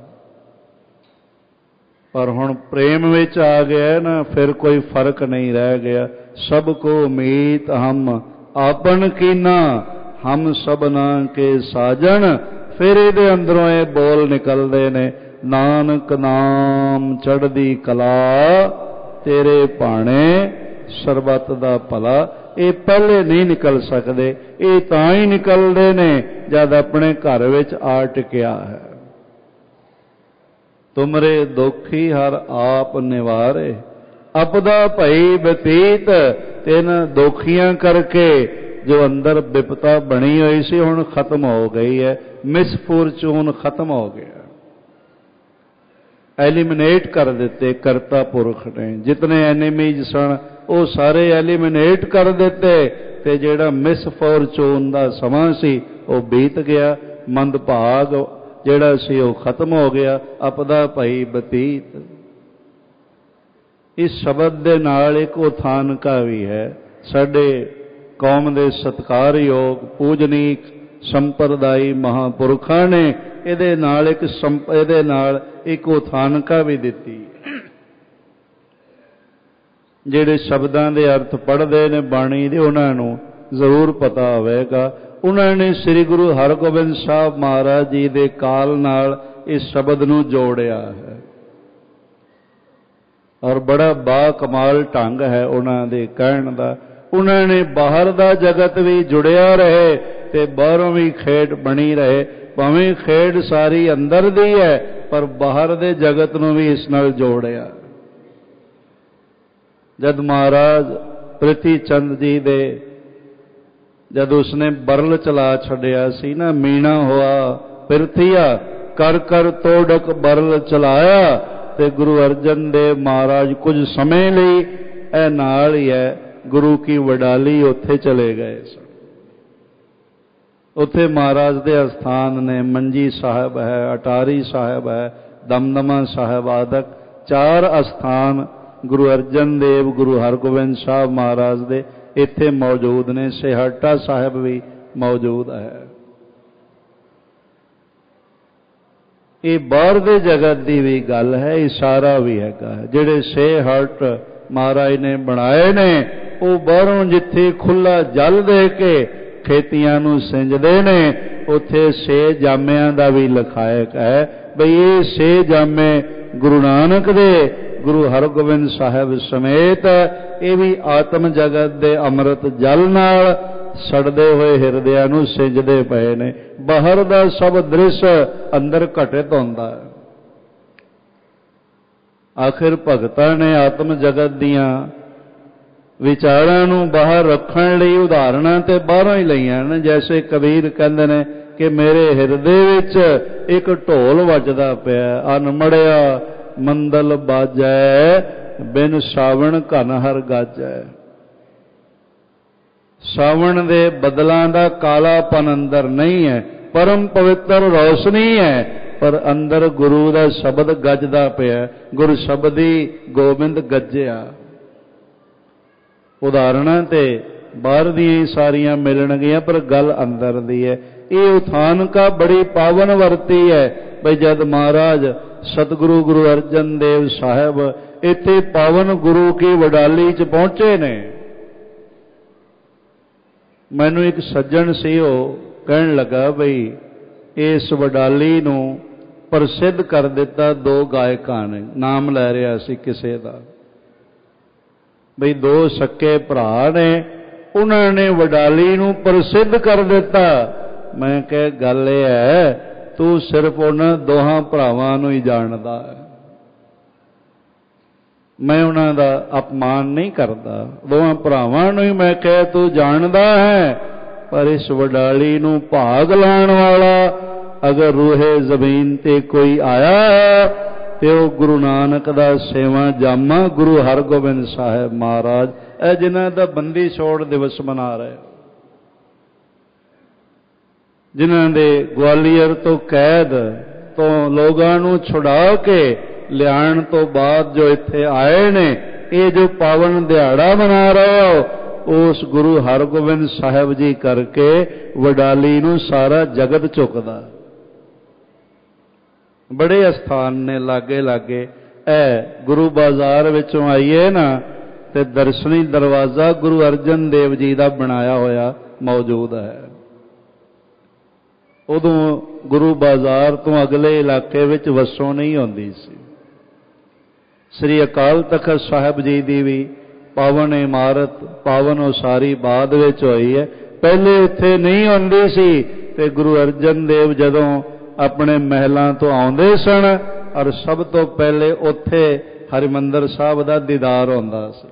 ਪਰ ਹੁਣ ਪ੍ਰੇਮ ਵਿੱਚ ਆ ਗਿਆ ਨਾ, ਫਿਰ ਕੋਈ ਫਰਕ ਨਹੀਂ ਰਹਿ ਗਿਆ। ਸਭ ਕੋ ਮੀਤ ਹਮ ਆਪਨ ਕੀਨਾ, ਹਮ ਸਭਨਾ ਕੇ ਸਾਜਨ फिर इहदे अंदरों ये बोल निकलते ने, नानक नाम चढ़दी कला तेरे भाणे सरबत दा भला। ये पहले नहीं निकल सकते, ये तां ही निकलते ने जब अपने घर विच आ टिकिया है। तुमरे दुखी हर आप निवारे, अपदा भई बतीत। तिन दुखियां करके जो अंदर विपता बनी हुई सी हुण खत्म हो गई है, मिसफॉर्चून खत्म हो गया, एलिमिनेट कर दिते करता पुरख ने। जितने एनिमीज सन वो सारे एलिमिनेट कर दिते, ते जिहड़ा मिसफॉर्चून दा समा सी वो बीत गया, मंदभाग जिहड़ा सी वो खत्म हो गया। अपदा भई बतीत। इस शब्द दे नाल एक उथानका भी है। साडे कौम दे सत्कारयोग पूजनीक संप्रदायी महापुरखां ने इहदे नाल एक इहदे नाल एक उथानका भी दिती। जिहड़े शब्दां दे अर्थ पढ़दे ने बाणी दे उन्हां नूं जरूर पता होवेगा। उन्हां ने श्री गुरु हरगोबिंद साहब महाराज जी दे काल नाल इस शब्द नूं जोड़िया है और बड़ा बा कमाल ढंग है उन्हां दे कहण दा। उन्होंने बाहर दा जगत भी जुड़िया रहे ते बाहरों भी खेड बनी रहे। भावें खेड सारी अंदर दी है पर बाहर दे जगत नूं भी इस नाल जोड़िया। जद महाराज प्रिथी चंद जी दे जद उसने बरल चला छड़िया सी ना, मीना हुआ पिरथिया कर कर तोड़क बरल चलाया, ते गुरु अर्जन देव महाराज कुछ समय लई ए नाल ही है गुरु की वडाली उत्थे चले गए सन। उत्थे महाराज दे अस्थान ने मंजी साहब है, अटारी साहब है, दमदमा साहब आदक चार अस्थान गुरु अर्जन देव गुरु हरगोबिंद साहब महाराज दे इत्थे मौजूद ने। सेहटा साहब भी मौजूद है। ये बाहर दे जगत की भी गल है, इशारा भी हैगा। जिहड़े सेहट महाराज ने बनाए ने वो बाहरों जिथे खुला जल दे के खेतियां नूं सिंजदे ने, उथे छे जामियां दा भी लखायक है बई ये छे जामे गुरु नानक दे गुरु हरगोबिंद साहब समेत ये भी आत्म जगत दे अमृत जल नाल सड़दे हुए हिरदियां नूं सिंजदे पए ने। बाहर दा सब दृश्य अंदर घटित हुंदा है। आखिर भगतां ने आत्म जगत दियां विचारां नूं बाहर रखण लई उदाहरणां ते बाहरों ही लईआं ने। जैसे कबीर कहंदे ने कि मेरे हिरदे विच एक ढोल वजदा पिया, अनमड़िया मंदल बाजै बिन सावण घन हर गाजै। सावण दे बदलां दा कालापन अंदर नहीं है, परम पवित्र रोशनी है, पर अंदर गुरु दा शब्द गजदा पिया। गुरु शब्दी गोबिंद गजया। उदाहरणां ते बाहर दी सारियां मिलणगियां पर गल अंदर दी है। ये उथानका बड़ी पावन वरती है भाई। जद महाराज सतगुरु गुरु अर्जन देव साहब इत्थे पावन गुरु की वडाली च पहुंचे ने, मैनू एक सज्जन सी वो कहण लगा बई इस वडाली नूं प्रसिद्ध कर दिता दो गायकां ने। नाम लै रहा सी किसे दा बई दो सक्के भरा ने, उन्होंने वडाली नूं प्रसिद्ध कर दिता। मैं कह गल ये है तू सिर्फ उन्हां दोहां भरावां नूं ही जानदा है, मैं उन्हां दा अपमान नहीं करता। दोहां भरावां नूं ही मैं कह तू जानदा है, पर इस वडाली नूं भाग लाण वाला अगर रूहे जमीन ते कोई आया है तो गुरु नानक दा सेवा जामा गुरु हरगोबिंद साहब महाराज ए जिन्हां दा बंदी छोड़ दिवस मना रहे, जिन्हां दे ग्वालियर तो कैद तो लोगां नूं छुड़ा के लियाण तो बाद जो इत्थे आए ने, ये जो पावन दिहाड़ा मना रहे हो उस गुरु हरगोबिंद साहब जी करके वडाली नूं सारा जगत झुकदा। बड़े स्थान ने लागे लागे। ए गुरु बाजार विचों आईए ना ते दर्शनी दरवाजा गुरु अर्जन देव जी का बनाया होया मौजूद है। ਉਦੋਂ ਗੁਰੂ ਬਾਜ਼ਾਰ ਤੋਂ ਅਗਲੇ ਇਲਾਕੇ ਵਿੱਚ ਵਸੋਂ ਨਹੀਂ ਹੁੰਦੀ ਸੀ। ਸ੍ਰੀ ਅਕਾਲ ਤਖਤ ਸਾਹਿਬ ਜੀ ਦੀ ਵੀ ਪਾਵਨ ਇਮਾਰਤ, ਪਾਵਨ ਉਸਾਰੀ ਬਾਅਦ ਵਿੱਚ ਹੋਈ ਹੈ। ਪਹਿਲੇ ਉੱਥੇ ਨਹੀਂ ਹੁੰਦੀ ਸੀ। ਤੇ ਗੁਰੂ ਅਰਜਨ ਦੇਵ ਜਦੋਂ ਆਪਣੇ ਮਹਿਲਾਂ ਤੋਂ ਆਉਂਦੇ ਸਨ ਔਰ ਸਭ ਤੋਂ ਪਹਿਲੇ ਉੱਥੇ ਹਰਿਮੰਦਰ ਸਾਹਿਬ ਦਾ ਦੀਦਾਰ ਹੁੰਦਾ ਸੀ।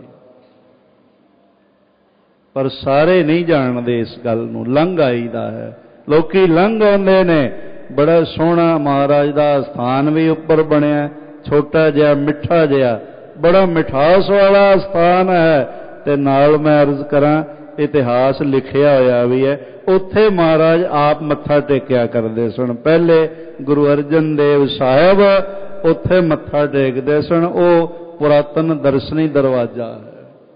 ਪਰ ਸਾਰੇ ਨਹੀਂ ਜਾਣਦੇ ਇਸ ਗੱਲ ਨੂੰ, ਲੰਘ ਆਈਦਾ ਹੈ। ਲੋਕੀ ਲੰਘ ਆਉਂਦੇ ਨੇ। ਬੜਾ ਸੋਹਣਾ ਮਹਾਰਾਜ ਦਾ ਸਥਾਨ ਵੀ ਉੱਪਰ ਬਣਿਆ, ਛੋਟਾ ਜਿਹਾ ਮਿੱਠਾ ਜਿਹਾ, ਬੜਾ ਮਿਠਾਸ ਵਾਲਾ ਸਥਾਨ ਹੈ। ਤੇ ਨਾਲ ਮੈਂ ਅਰਜ਼ ਕਰਾਂ, ਇਤਿਹਾਸ ਲਿਖਿਆ ਹੋਇਆ ਵੀ ਹੈ, ਉੱਥੇ ਮਹਾਰਾਜ ਆਪ ਮੱਥਾ ਟੇਕਿਆ ਕਰਦੇ ਸਨ। ਪਹਿਲੇ ਗੁਰੂ ਅਰਜਨ ਦੇਵ ਸਾਹਿਬ ਉੱਥੇ ਮੱਥਾ ਟੇਕਦੇ ਸਨ। ਉਹ ਪੁਰਾਤਨ ਦਰਸ਼ਨੀ ਦਰਵਾਜ਼ਾ ਹੈ।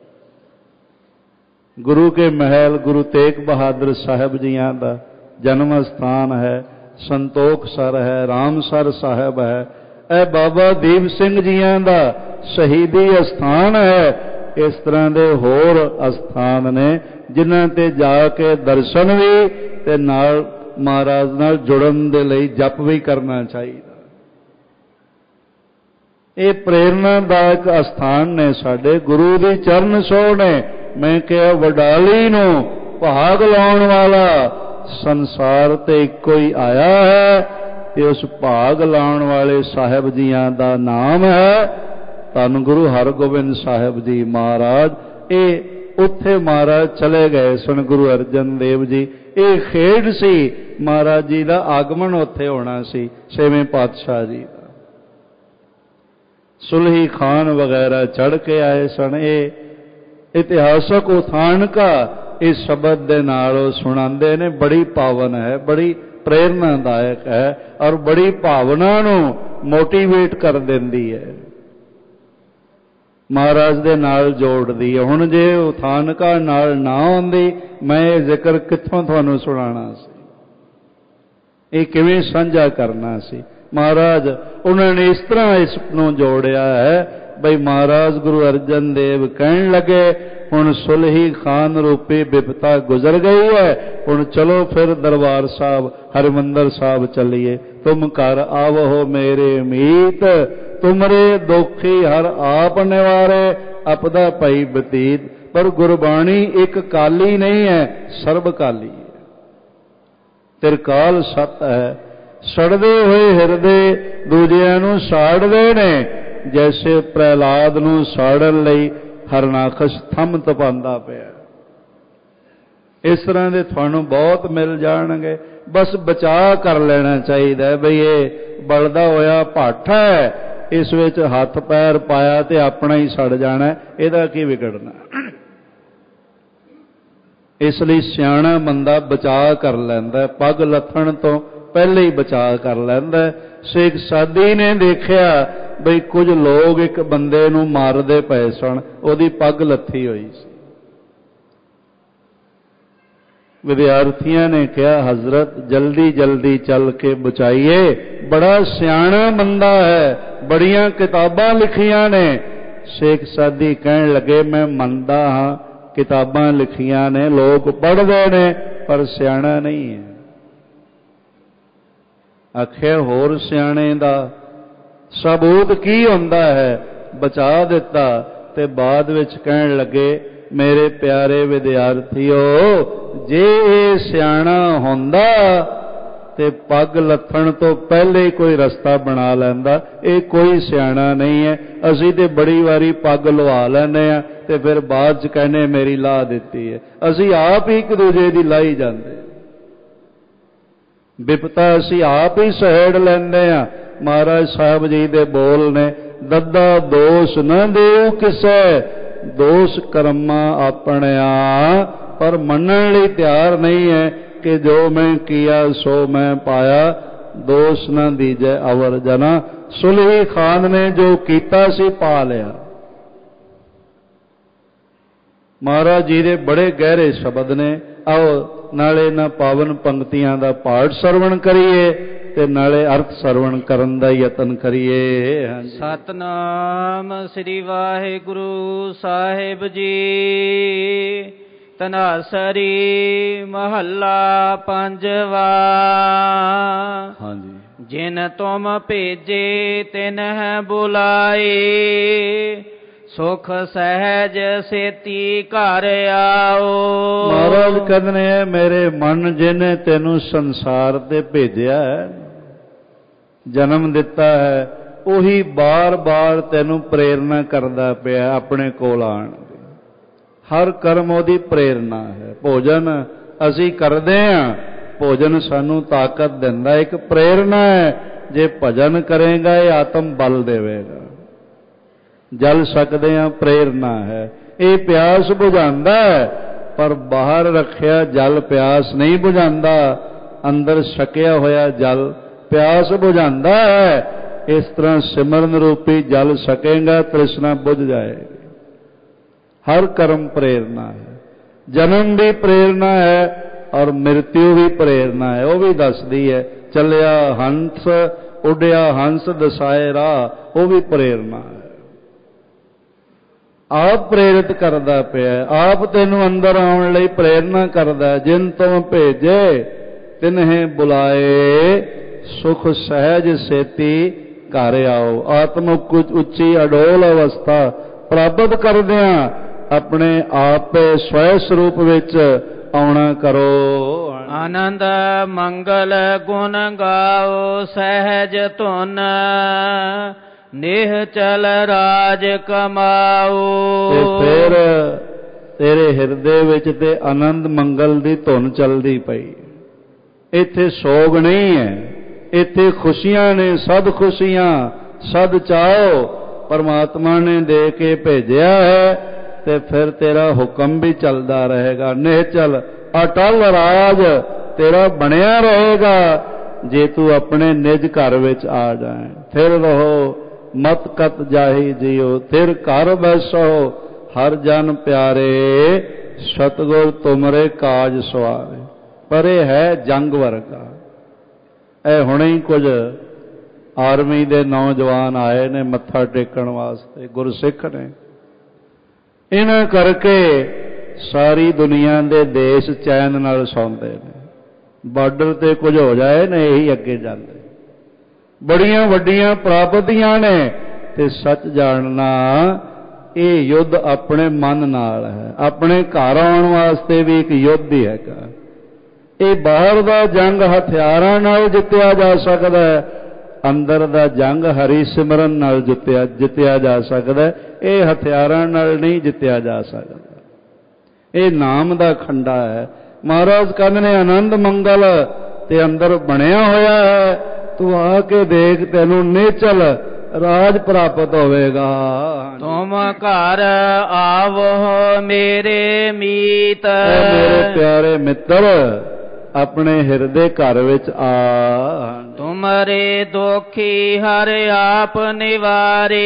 ਗੁਰੂ ਕੇ ਮਹਿਲ ਗੁਰੂ ਤੇਗ ਬਹਾਦਰ ਸਾਹਿਬ ਜੀਆਂ ਦਾ ਜਨਮ ਸਥਾਨ ਹੈ। ਸੰਤੋਖਸਰ ਹੈ, ਰਾਮਸਰ ਸਾਹਿਬ ਹੈ। ਇਹ ਬਾਬਾ ਦੀਪ ਸਿੰਘ ਜੀਆਂ ਦਾ ਸ਼ਹੀਦੀ ਅਸਥਾਨ ਹੈ। ਇਸ ਤਰ੍ਹਾਂ ਦੇ ਹੋਰ ਅਸਥਾਨ ਨੇ ਜਿਨ੍ਹਾਂ ਤੇ ਜਾ ਕੇ ਦਰਸ਼ਨ ਵੀ ਤੇ ਨਾਲ ਮਹਾਰਾਜ ਨਾਲ ਜੁੜਨ ਦੇ ਲਈ ਜਪ ਵੀ ਕਰਨਾ ਚਾਹੀਦਾ। ਇਹ ਪ੍ਰੇਰਨਾਦਾਇਕ ਅਸਥਾਨ ਨੇ ਸਾਡੇ। ਗੁਰੂ ਦੀ ਚਰਨ ਛੋਹ ਨੇ। ਮੈਂ ਕਿਹਾ ਵਡਾਲੀ ਨੂੰ ਭਾਗ ਲਾਉਣ ਵਾਲਾ ਸੰਸਾਰ ਤੇ ਇੱਕੋ ਹੀ ਆਇਆ ਹੈ ਤੇ ਉਸ ਭਾਗ ਲਾਉਣ ਵਾਲੇ ਸਾਹਿਬ ਜੀਆਂ ਦਾ ਨਾਮ ਹੈ ਧੰਨ ਗੁਰੂ ਹਰਗੋਬਿੰਦ ਸਾਹਿਬ ਜੀ ਮਹਾਰਾਜ। ਇਹ ਉੱਥੇ ਮਹਾਰਾਜ ਚਲੇ ਗਏ ਸਨ ਗੁਰੂ ਅਰਜਨ ਦੇਵ ਜੀ। ਇਹ ਖੇਡ ਸੀ ਮਹਾਰਾਜ ਜੀ ਦਾ ਆਗਮਨ ਉੱਥੇ ਹੋਣਾ ਸੀ, ਛੇਵੇਂ ਪਾਤਸ਼ਾਹ ਜੀ ਦਾ। ਸੁਲਹੀ ਖਾਨ ਵਗੈਰਾ ਚੜ੍ਹ ਕੇ ਆਏ ਸਨ। ਇਹ ਇਤਿਹਾਸਕ ਉਥਾਨਕਾ ਇਸ ਸ਼ਬਦ ਦੇ ਨਾਲ ਉਹ ਸੁਣਾਉਂਦੇ ਨੇ। ਬੜੀ ਪਾਵਨ ਹੈ, ਬੜੀ ਪ੍ਰੇਰਨਾਦਾਇਕ ਹੈ ਔਰ ਬੜੀ ਭਾਵਨਾ ਨੂੰ ਮੋਟੀਵੇਟ ਕਰ ਦਿੰਦੀ ਹੈ, ਮਹਾਰਾਜ ਦੇ ਨਾਲ ਜੋੜਦੀ ਹੈ। ਹੁਣ ਜੇ ਉਥਾਨਕਾ ਨਾਲ ਨਾ ਹੁੰਦੀ, ਮੈਂ ਇਹ ਜ਼ਿਕਰ ਕਿੱਥੋਂ ਤੁਹਾਨੂੰ ਸੁਣਾਉਣਾ ਸੀ, ਇਹ ਕਿਵੇਂ ਸਾਂਝਾ ਕਰਨਾ ਸੀ। ਮਹਾਰਾਜ ਉਹਨਾਂ ਨੇ ਇਸ ਤਰ੍ਹਾਂ ਇਸ ਨੂੰ ਜੋੜਿਆ ਹੈ ਬਈ ਮਹਾਰਾਜ ਗੁਰੂ ਅਰਜਨ ਦੇਵ ਕਹਿਣ ਲੱਗੇ ਹੁਣ ਸੁਲਹੀ ਖਾਨ ਰੂਪੀ ਬਿਪਤਾ ਗੁਜ਼ਰ ਗਈ ਹੈ, ਹੁਣ ਚਲੋ ਫਿਰ ਦਰਬਾਰ ਸਾਹਿਬ ਹਰਿਮੰਦਰ ਸਾਹਿਬ ਚੱਲੀਏ। ਤੁਮ ਘਰ ਆਵੋ ਮੇਰੇ ਮੀਤ, ਤੁਮਰੇ ਦੋਖੀ ਹਰ ਆਪ ਨਿਵਾਰੇ, ਆਪਦਾ ਭਈ ਬਤੀਤ। ਪਰ ਗੁਰਬਾਣੀ ਇੱਕ ਕਾਲੀ ਨਹੀਂ ਹੈ, ਸਰਬ ਕਾਲੀ ਹੈ। ਤਿਰਕਾਲ ਸਤ ਹੈ। ਸੜਦੇ ਹੋਏ ਹਿਰਦੇ ਦੂਜਿਆਂ ਨੂੰ ਸਾੜਦੇ ਨੇ। ਜੈਸੇ ਪ੍ਰਹਿਲਾਦ ਨੂੰ ਸਾੜਨ ਲਈ ਹਰਨਾਕਸ਼ ਥੰਮ ਤਪਾਉਂਦਾ ਪਿਆ। ਇਸ ਤਰ੍ਹਾਂ ਦੇ ਤੁਹਾਨੂੰ ਬਹੁਤ ਮਿਲ ਜਾਣਗੇ। ਬਸ ਬਚਾਅ ਕਰ ਲੈਣਾ ਚਾਹੀਦਾ ਬਈ ਇਹ ਬਲਦਾ ਹੋਇਆ ਭੱਠ ਹੈ, ਇਸ ਵਿੱਚ ਹੱਥ ਪੈਰ ਪਾਇਆ ਤੇ ਆਪਣਾ ਹੀ ਸੜ ਜਾਣਾ, ਇਹਦਾ ਕੀ ਵਿਗੜਨਾ। ਇਸ ਲਈ ਸਿਆਣਾ ਬੰਦਾ ਬਚਾਅ ਕਰ ਲੈਂਦਾ, ਪੱਗ ਲੱਥਣ ਤੋਂ ਪਹਿਲੇ ਹੀ ਬਚਾਅ ਕਰ ਲੈਂਦਾ। ਸ਼ੇਖ ਸਾਦੀ ਨੇ ਦੇਖਿਆ ਬਈ ਕੁਝ ਲੋਕ ਇੱਕ ਬੰਦੇ ਨੂੰ ਮਾਰਦੇ ਪਏ ਸਨ, ਉਹਦੀ ਪੱਗ ਲੱਥੀ ਹੋਈ ਸੀ। ਵਿਦਿਆਰਥੀਆਂ ਨੇ ਕਿਹਾ ਹਜ਼ਰਤ ਜਲਦੀ ਜਲਦੀ ਚੱਲ ਕੇ ਬਚਾਈਏ, ਬੜਾ ਸਿਆਣਾ ਬੰਦਾ ਹੈ, ਬੜੀਆਂ ਕਿਤਾਬਾਂ ਲਿਖੀਆਂ ਨੇ। ਸ਼ੇਖ ਸਾਦੀ ਕਹਿਣ ਲੱਗੇ ਮੈਂ ਮੰਨਦਾ ਹਾਂ ਕਿਤਾਬਾਂ ਲਿਖੀਆਂ ਨੇ, ਲੋਕ ਪੜ੍ਹਦੇ ਨੇ, ਪਰ ਸਿਆਣਾ ਨਹੀਂ ਹੈ। ਆਖਿਆ ਹੋਰ ਸਿਆਣੇ ਦਾ ਸਬੂਤ ਕੀ ਹੁੰਦਾ ਹੈ? ਬਚਾ ਦਿੱਤਾ ਤੇ ਬਾਅਦ ਵਿੱਚ ਕਹਿਣ ਲੱਗੇ ਮੇਰੇ ਪਿਆਰੇ ਵਿਦਿਆਰਥੀਓ, ਜੇ ਇਹ ਸਿਆਣਾ ਹੁੰਦਾ ਤੇ ਪੱਗ ਲੱਥਣ ਤੋਂ ਪਹਿਲੇ ਹੀ ਕੋਈ ਰਸਤਾ ਬਣਾ ਲੈਂਦਾ। ਇਹ ਕੋਈ ਸਿਆਣਾ ਨਹੀਂ ਹੈ। ਅਸੀਂ ਤੇ ਬੜੀ ਵਾਰੀ ਪੱਗ ਲਵਾ ਲੈਂਦੇ ਹਾਂ ਤੇ ਫਿਰ ਬਾਅਦ 'ਚ ਕਹਿੰਦੇ ਮੇਰੀ ਲਾਹ ਦਿੱਤੀ ਹੈ। ਅਸੀਂ ਆਪ ਹੀ ਇੱਕ ਦੂਜੇ ਦੀ ਲਾਈ ਜਾਂਦੇ, ਵਿਪਤਾ ਅਸੀਂ ਆਪ ਹੀ ਸਹੇੜ ਲੈਂਦੇ ਹਾਂ। ਮਹਾਰਾਜ ਸਾਹਿਬ ਜੀ ਦੇ ਬੋਲ ਨੇ, ਦੱਦਾ ਦੋਸ਼ ਨਾ ਦੇਉ ਕਿਸੇ, ਦੋਸ਼ ਕਰਮਾਂ ਆਪਣਿਆ। ਪਰ ਮੰਨਣ ਲਈ ਤਿਆਰ ਨਹੀਂ ਹੈ ਕਿ ਜੋ ਮੈਂ ਕੀਆ ਸੋ ਮੈਂ ਪਾਇਆ, ਦੋਸ਼ ਨਾ ਦੀਜੈ ਅਵਰ ਜਨਾ। ਸੁਲਹੀ ਖਾਨ ਨੇ ਜੋ ਕੀਤਾ ਸੀ ਪਾ ਲਿਆ। ਮਹਾਰਾਜ ਜੀ ਦੇ ਬੜੇ ਗਹਿਰੇ ਸ਼ਬਦ ਨੇ। ਆਓ ਨਾਲੇ ਇਹਨਾਂ ਪਾਵਨ ਪੰਕਤੀਆਂ ਦਾ ਪਾਠ ਸਰਵਣ ਕਰੀਏ ਤੇ ਨਾਲੇ ਅਰਥ ਸਰਵਣ ਕਰਨ ਦਾ ਯਤਨ ਕਰੀਏ। ਹਾਂਜੀ। ਸਤਨਾਮ ਸ੍ਰੀ ਵਾਹਿਗੁਰੂ ਸਾਹਿਬ ਜੀ ਤਨਾਸਰੀ ਮਹੱਲਾ ਪੰਜਵਾ। ਹਾਂਜੀ। ਜਿਨ ਤੁਮ ਭੇਜੇ ਤਿਨਹਿ ਬੁਲਾਏ, ਸੁਖ ਸਹਿਜ ਸੇਤੀ ਘਰ ਆਓ। ਮਹਾਰਾਜ ਕਹਿੰਦੇ ਨੇ ਮੇਰੇ ਮਨ ਜਿਹਨੇ ਤੈਨੂੰ ਸੰਸਾਰ ਤੇ ਭੇਜਿਆ ਹੈ, ਜਨਮ ਦਿੱਤਾ ਹੈ, ਉਹੀ ਬਾਰ ਬਾਰ ਤੈਨੂੰ ਪ੍ਰੇਰਨਾ ਕਰਦਾ ਪਿਆ ਆਪਣੇ ਕੋਲ ਆਉਣ ਦੀ। ਹਰ ਕਰਮ ਉਹਦੀ ਪ੍ਰੇਰਨਾ ਹੈ। ਭੋਜਨ ਅਸੀਂ ਕਰਦੇ ਹਾਂ, ਭੋਜਨ ਸਾਨੂੰ ਤਾਕਤ ਦਿੰਦਾ, ਇੱਕ ਪ੍ਰੇਰਨਾ ਹੈ। ਜੇ ਭਜਨ ਕਰੇਗਾ ਇਹ ਆਤਮ ਬਲ ਦੇਵੇਗਾ। ਜਲ ਸਕਦੇ ਹਾਂ, ਪ੍ਰੇਰਨਾ ਹੈ। ਇਹ ਪਿਆਸ ਬੁਝਾਉਂਦਾ ਹੈ, ਪਰ ਬਾਹਰ ਰੱਖਿਆ ਜਲ ਪਿਆਸ ਨਹੀਂ ਬੁਝਾਉਂਦਾ। ਅੰਦਰ ਛਕਿਆ ਹੋਇਆ ਜਲ ਪਿਆਸ ਬੁਝਾਉਂਦਾ ਹੈ। ਇਸ ਤਰ੍ਹਾਂ ਸਿਮਰਨ ਰੂਪੀ ਜਲ ਸਕੇਗਾ, ਤ੍ਰਿਸ਼ਨਾ ਬੁਝ ਜਾਏਗੀ। ਹਰ ਕਰਮ ਪ੍ਰੇਰਨਾ ਹੈ। ਜਨਮ ਵੀ ਪ੍ਰੇਰਨਾ ਹੈ ਔਰ ਮ੍ਰਿਤਿਉ ਵੀ ਪ੍ਰੇਰਨਾ ਹੈ। ਉਹ ਵੀ ਦੱਸਦੀ ਹੈ। ਚੱਲਿਆ ਹੰਸ ਉੱਡਿਆ ਹੰਸ ਦਸਾਏ ਰਾਹ, ਉਹ ਵੀ ਪ੍ਰੇਰਨਾ ਹੈ। ਆਪ ਪ੍ਰੇਰਿਤ ਕਰਦਾ ਪਿਆ, ਆਪ ਤੈਨੂੰ ਅੰਦਰ ਆਉਣ ਲਈ ਪ੍ਰੇਰਨਾ ਕਰਦਾ। ਜਿਨ ਤੁਮ ਭੇਜੇ ਤਿਨਹਿ ਬੁਲਾਏ, ਸੁਖ ਸਹਿਜ ਸੇਤੀ ਘਰ ਆਓ। ਆਤਮਿਕ ਉੱਚੀ ਅਡੋਲ ਅਵਸਥਾ ਪ੍ਰਾਪਤ ਕਰਦਿਆਂ ਆਪਣੇ ਆਪ ਸਵੈ ਸਰੂਪ ਵਿੱਚ ਆਉਣਾ ਕਰੋ। ਆਨੰਦ ਮੰਗਲ ਗੁਣ ਗਾਓ ਸਹਿਜ ਧੁਨ, ਨੇਹ ਚਲ ਰਾਜ ਕਮਾਓ। ਤੇ ਫਿਰ ਤੇਰੇ ਹਿਰਦੇ ਵਿੱਚ ਤੇ ਆਨੰਦ ਮੰਗਲ ਦੀ ਧੁਨ ਚੱਲਦੀ ਪਈ। ਇੱਥੇ ਸੋਗ ਨਹੀਂ ਹੈ, ਇੱਥੇ ਖੁਸ਼ੀਆਂ ਨੇ, ਸਦ ਖੁਸ਼ੀਆਂ ਸਦ ਚਾਓ ਪਰਮਾਤਮਾ ਨੇ ਦੇ ਕੇ ਭੇਜਿਆ ਹੈ। ਤੇ ਫਿਰ ਤੇਰਾ ਹੁਕਮ ਵੀ ਚੱਲਦਾ ਰਹੇਗਾ। ਨਿਹਚਲ ਅਟਲ ਰਾਜ ਤੇਰਾ ਬਣਿਆ ਰਹੇਗਾ ਜੇ ਤੂੰ ਆਪਣੇ ਨਿਜ ਘਰ ਵਿੱਚ ਆ ਜਾਏ। ਫਿਰ ਰਹੋ ਮਤ ਕਤ ਜਾਹੀ ਜਿਉ, ਫਿਰ ਘਰ ਬੈਸੋ ਹਰ ਜਨ ਪਿਆਰੇ, ਸਤਿਗੁਰ ਤੁਮਰੇ ਕਾਜ ਸਵਾਰੇ। ਪਰ ਇਹ ਹੈ ਜੰਗ ਵਰਗਾ। ਇਹ ਹੁਣੇ ਹੀ ਕੁਝ ਆਰਮੀ ਦੇ ਨੌਜਵਾਨ ਆਏ ਨੇ ਮੱਥਾ ਟੇਕਣ ਵਾਸਤੇ, ਗੁਰਸਿੱਖ ਨੇ। ਇਹਨਾਂ ਕਰਕੇ ਸਾਰੀ ਦੁਨੀਆ ਦੇ ਦੇਸ਼ ਚੈਨ ਨਾਲ ਸੌਂਦੇ ਨੇ। ਬਾਰਡਰ ਤੇ ਕੁਝ ਹੋ ਜਾਏ ਨਾ, ਇਹੀ ਅੱਗੇ ਜਾਂਦੇ। ਬੜੀਆਂ ਵੱਡੀਆਂ ਪ੍ਰਾਪਤੀਆਂ ਨੇ। ਤੇ ਸੱਚ ਜਾਣਨਾ ਇਹ ਯੁੱਧ ਆਪਣੇ ਮਨ ਨਾਲ ਹੈ। ਆਪਣੇ ਘਰ ਆਉਣ ਵਾਸਤੇ ਵੀ ਇੱਕ ਯੁੱਧ ਹੀ ਹੈਗਾ। ਇਹ ਬਾਹਰ ਦਾ ਜੰਗ ਹਥਿਆਰਾਂ ਨਾਲ ਜਿੱਤਿਆ ਜਾ ਸਕਦਾ ਹੈ, ਅੰਦਰ ਦਾ ਜੰਗ ਹਰੀ ਸਿਮਰਨ ਨਾਲ ਜਿੱਤਿਆ ਜਿੱਤਿਆ ਜਾ ਸਕਦਾ। ਇਹ ਹਥਿਆਰਾਂ ਨਾਲ ਨਹੀਂ ਜਿੱਤਿਆ ਜਾ ਸਕਦਾ। ਇਹ ਨਾਮ ਦਾ ਖੰਡਾ ਹੈ। ਮਹਾਰਾਜ ਕਹਿੰਦੇ ਨੇ ਆਨੰਦ ਮੰਗਲ ਤੇ ਅੰਦਰ ਬਣਿਆ ਹੋਇਆ ਹੈ। ਤੂੰ ਆ ਕੇ ਦੇਖ, ਤੈਨੂੰ ਨਿਹਚਲ ਰਾਜ ਪ੍ਰਾਪਤ ਹੋਵੇਗਾ। ਤੁਮ ਘਰ ਆਵੋ ਮੇਰੇ ਮੀਤ, ਮੇਰੇ ਪਿਆਰੇ ਮਿੱਤਰ ਆਪਣੇ ਹਿਰਦੇ ਘਰ ਵਿੱਚ ਆ। ਤੁਮਰੇ ਦੋਖੀ ਹਰ ਆਪ ਨਿਵਾਰੇ,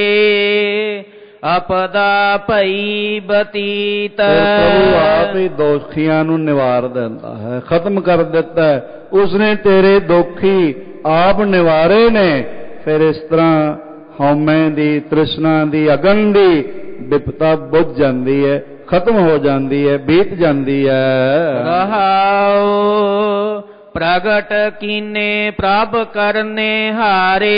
ਆਪਦਾ ਭਈ ਬਤੀਤ। ਪ੍ਰਭੂ ਆਪ ਹੀ ਦੋਖੀਆਂ ਨੂੰ ਨਿਵਾਰ ਦਿੰਦਾ ਹੈ, ਖਤਮ ਕਰ ਦਿੱਤਾ ਹੈ। ਉਸਨੇ ਤੇਰੇ ਦੋਖੀ ਆਪ ਨਿਵਾਰੇ ਨੇ। ਫਿਰ ਇਸ ਤਰ੍ਹਾਂ ਹਉਮੈ ਦੀ, ਤ੍ਰਿਸ਼ਨਾ ਦੀ, ਅਗਨ ਦੀ ਵਿਪਤਾ ਬੁੱਝ ਜਾਂਦੀ ਹੈ, ਖਤਮ ਹੋ ਜਾਂਦੀ ਹੈ, ਬੀਤ ਜਾਂਦੀ ਹੈ। ਰਹਾਉ ਪ੍ਰਗਟ ਕੀਨੇ ਪ੍ਰਭ ਕਰਨੇ ਹਾਰੇ,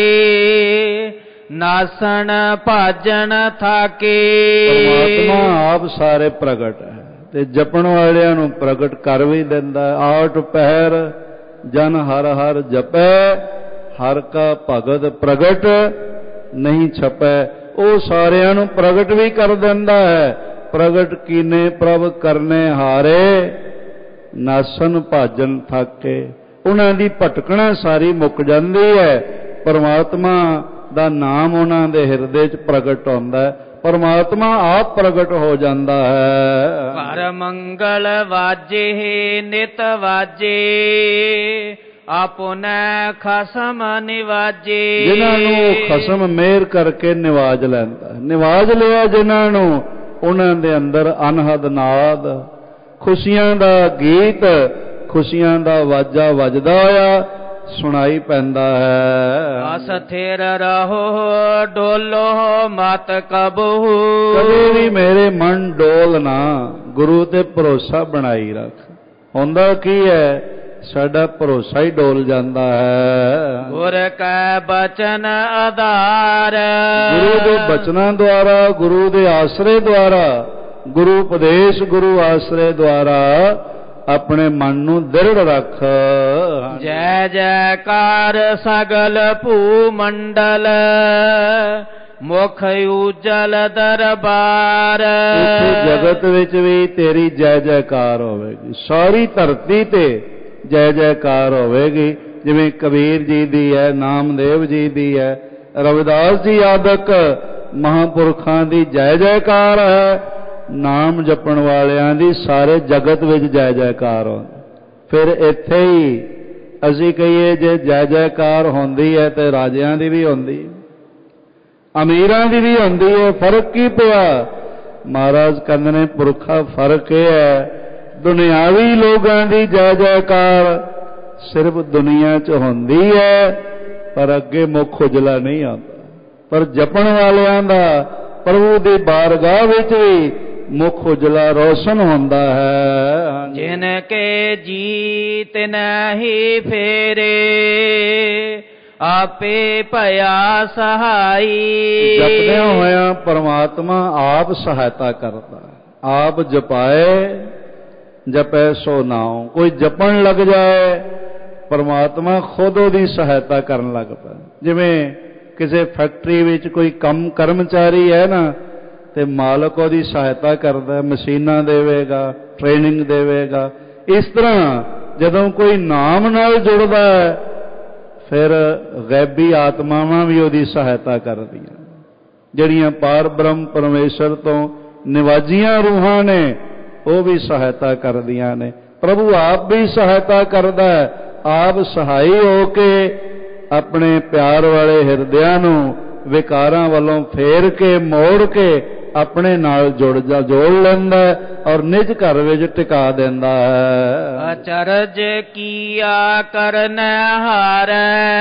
ਨਾਸਣ ਭਾਜਣ ਥਾਕੇ। ਪਰਮਾਤਮਾ ਆਪ ਸਾਰੇ ਪ੍ਰਗਟ ਹੈ ਤੇ ਜਪਣ ਵਾਲਿਆਂ ਨੂੰ ਪ੍ਰਗਟ ਕਰ ਵੀ ਦਿੰਦਾ। ਆਠ ਪਹਿਰ ਜਨ ਹਰ ਹਰ ਜਪੈ, ਹਰ ਕਾ ਭਗਤ ਪ੍ਰਗਟ ਨਹੀਂ ਛਪੈ। ਉਹ ਸਾਰਿਆਂ ਨੂੰ ਪ੍ਰਗਟ ਵੀ ਕਰ ਦਿੰਦਾ ਹੈ। ਪ੍ਰਗਟ ਕੀਨੇ ਪ੍ਰਭ ਕਰਨੇ ਹਾਰੇ, ਨਾਸਨ ਭਾਜਨ ਥਾਕੇ। ਉਹਨਾਂ ਦੀ ਭਟਕਣਾ ਸਾਰੀ ਮੁੱਕ ਜਾਂਦੀ ਹੈ। ਪਰਮਾਤਮਾ ਦਾ ਨਾਮ ਉਹਨਾਂ ਦੇ ਹਿਰਦੇ 'ਚ ਪ੍ਰਗਟ ਹੁੰਦਾ ਹੈ। ਪਰਮਾਤਮਾ ਆਪ ਪ੍ਰਗਟ ਹੋ ਜਾਂਦਾ ਹੈ। ਘਰ ਮੰਗਲ ਵਾਜੇ ਨਿਤ ਵਾਜੇ, ਆਪੁਨੈ ਖਸਮ ਨਿਵਾਜੇ। ਜਿਨ੍ਹਾਂ ਨੂੰ ਖਸਮ ਮਿਹਰ ਕਰਕੇ ਨਿਵਾਜ ਲੈਂਦਾ, ਨਿਵਾਜ ਲਿਆ ਜਿਨ੍ਹਾਂ ਨੂੰ, ਉਹਨਾਂ ਦੇ ਅੰਦਰ ਅਨਹਦ ਨਾਦ, ਖੁਸ਼ੀਆਂ ਦਾ ਗੀਤ, ਖੁਸ਼ੀਆਂ ਦਾ ਵਾਜਾ ਵੱਜਦਾ ਹੋਇਆ ਸੁਣਾਈ ਪੈਂਦਾ ਹੈ। ਅਸਥਿਰ ਰਹੋ ਡੋਲੋ ਮਤ ਕਬਹੂ। ਕਦੇ ਵੀ ਮੇਰੇ ਮਨ ਡੋਲ ਨਾ, ਗੁਰੂ ਤੇ ਭਰੋਸਾ ਬਣਾਈ ਰੱਖ। ਹੁੰਦਾ ਕੀ ਹੈ, ਸਾਡਾ ਭਰੋਸਾ ਹੀ ਡੋਲ ਜਾਂਦਾ ਹੈ। ਗੁਰ ਕੈ ਬਚਨ ਆਧਾਰ। ਗੁਰੂ ਦੇ ਬਚਨਾਂ ਦੁਆਰਾ, ਗੁਰੂ ਦੇ ਆਸਰੇ ਦੁਆਰਾ, ਗੁਰੂ ਉਪਦੇਸ਼, ਗੁਰੂ ਆਸਰੇ ਦੁਆਰਾ ਆਪਣੇ ਮਨ ਨੂੰ ਦ੍ਰਿੜ ਰੱਖ। ਜੈ ਜੈਕਾਰ ਸਗਲ ਭੂ ਮੰਡਲ, ਮੁਖ ਉਜਲ ਦਰਬਾਰ। ਇੱਥੇ ਜਗਤ ਵਿੱਚ ਵੀ ਤੇਰੀ ਜੈ ਜੈਕਾਰ ਹੋਵੇਗੀ, ਸਾਰੀ ਧਰਤੀ ਤੇ ਜੈ ਜੈਕਾਰ ਹੋਵੇਗੀ। ਜਿਵੇਂ ਕਬੀਰ ਜੀ ਦੀ ਹੈ, ਨਾਮਦੇਵ ਜੀ ਦੀ ਹੈ, ਰਵਿਦਾਸ ਜੀ ਆਦਿਕ ਮਹਾਂਪੁਰਖਾਂ ਦੀ ਜੈ ਜੈਕਾਰ ਹੈ। ਨਾਮ ਜਪਣ ਵਾਲਿਆਂ ਦੀ ਸਾਰੇ ਜਗਤ ਵਿੱਚ ਜੈ ਜੈਕਾਰ ਹੁੰਦੀ। ਫਿਰ ਇੱਥੇ ਹੀ ਅਸੀਂ ਕਹੀਏ ਜੇ ਜੈ ਜੈਕਾਰ ਹੁੰਦੀ ਹੈ ਤੇ ਰਾਜਿਆਂ ਦੀ ਵੀ ਹੁੰਦੀ, ਅਮੀਰਾਂ ਦੀ ਵੀ ਹੁੰਦੀ ਹੈ। ਫਰਕ ਕੀ ਪਿਆ? ਮਹਾਰਾਜ ਕਹਿੰਦੇ ਨੇ ਪੁਰਖਾ ਫਰਕ ਇਹ ਹੈ, ਦੁਨਿਆਵੀ ਲੋਕਾਂ ਦੀ ਜੈ ਜੈਕਾਰ ਸਿਰਫ ਦੁਨੀਆ 'ਚ ਹੁੰਦੀ ਹੈ, ਪਰ ਅੱਗੇ ਮੁੱਖ ਉਜਲਾ ਨਹੀਂ ਆਉਂਦਾ। ਪਰ ਜਪਣ ਵਾਲਿਆਂ ਦਾ ਪ੍ਰਭੂ ਦੀ ਬਾਰਗਾਹ ਵਿੱਚ ਵੀ ਮੁੱਖ ਉਜਲਾ ਰੋਸ਼ਨ ਹੁੰਦਾ ਹੈ। ਜਿਨ ਕੇ ਜੀਤ ਨਹੀਂ ਫੇਰੇ, ਆਪੇ ਭਇਆ ਸਹਾਈ। ਜਪਦਿਆਂ ਹੋਇਆਂ ਪਰਮਾਤਮਾ ਆਪ ਸਹਾਇਤਾ ਕਰਦਾ। ਆਪ ਜਪਾਏ ਜਪੈ ਸੋ ਨਾਉ। ਕੋਈ ਜਪਣ ਲੱਗ ਜਾਏ, ਪਰਮਾਤਮਾ ਖੁਦ ਉਹਦੀ ਸਹਾਇਤਾ ਕਰਨ ਲੱਗ ਪਿਆ। ਜਿਵੇਂ ਕਿਸੇ ਫੈਕਟਰੀ ਵਿੱਚ ਕੋਈ ਕੰਮ ਕਰਮਚਾਰੀ ਹੈ ਨਾ, ਤੇ ਮਾਲਕ ਉਹਦੀ ਸਹਾਇਤਾ ਕਰਦਾ, ਮਸ਼ੀਨਾਂ ਦੇਵੇਗਾ, ਟ੍ਰੇਨਿੰਗ ਦੇਵੇਗਾ। ਇਸ ਤਰ੍ਹਾਂ ਜਦੋਂ ਕੋਈ ਨਾਮ ਨਾਲ ਜੁੜਦਾ ਹੈ, ਫਿਰ ਗੈਬੀ ਆਤਮਾਵਾਂ ਵੀ ਉਹਦੀ ਸਹਾਇਤਾ ਕਰਦੀਆਂ। ਜਿਹੜੀਆਂ ਪਾਰ ਬ੍ਰਹਮ ਪਰਮੇਸ਼ਰ ਤੋਂ ਨਿਵਾਜੀਆਂ ਰੂਹਾਂ ਨੇ, ਉਹ ਵੀ ਸਹਾਇਤਾ ਕਰਦੀਆਂ ਨੇ। ਪ੍ਰਭੂ ਆਪ ਵੀ ਸਹਾਇਤਾ ਕਰਦਾ ਹੈ। ਆਪ ਸਹਾਈ ਹੋ ਕੇ ਆਪਣੇ ਪਿਆਰ ਵਾਲੇ ਹਿਰਦਿਆਂ ਨੂੰ ਵਿਕਾਰਾਂ ਵੱਲੋਂ ਫੇਰ ਕੇ, ਮੋੜ ਕੇ ਆਪਣੇ ਨਾਲ ਜੁੜ ਜਾ ਜੋੜ ਲੈਂਦਾ ਔਰ ਨਿਜ ਘਰ ਵਿੱਚ ਟਿਕਾ ਦਿੰਦਾ ਹੈ। ਅਚਰਜ ਕੀਆ ਕਰਨ ਹਾਰੈ,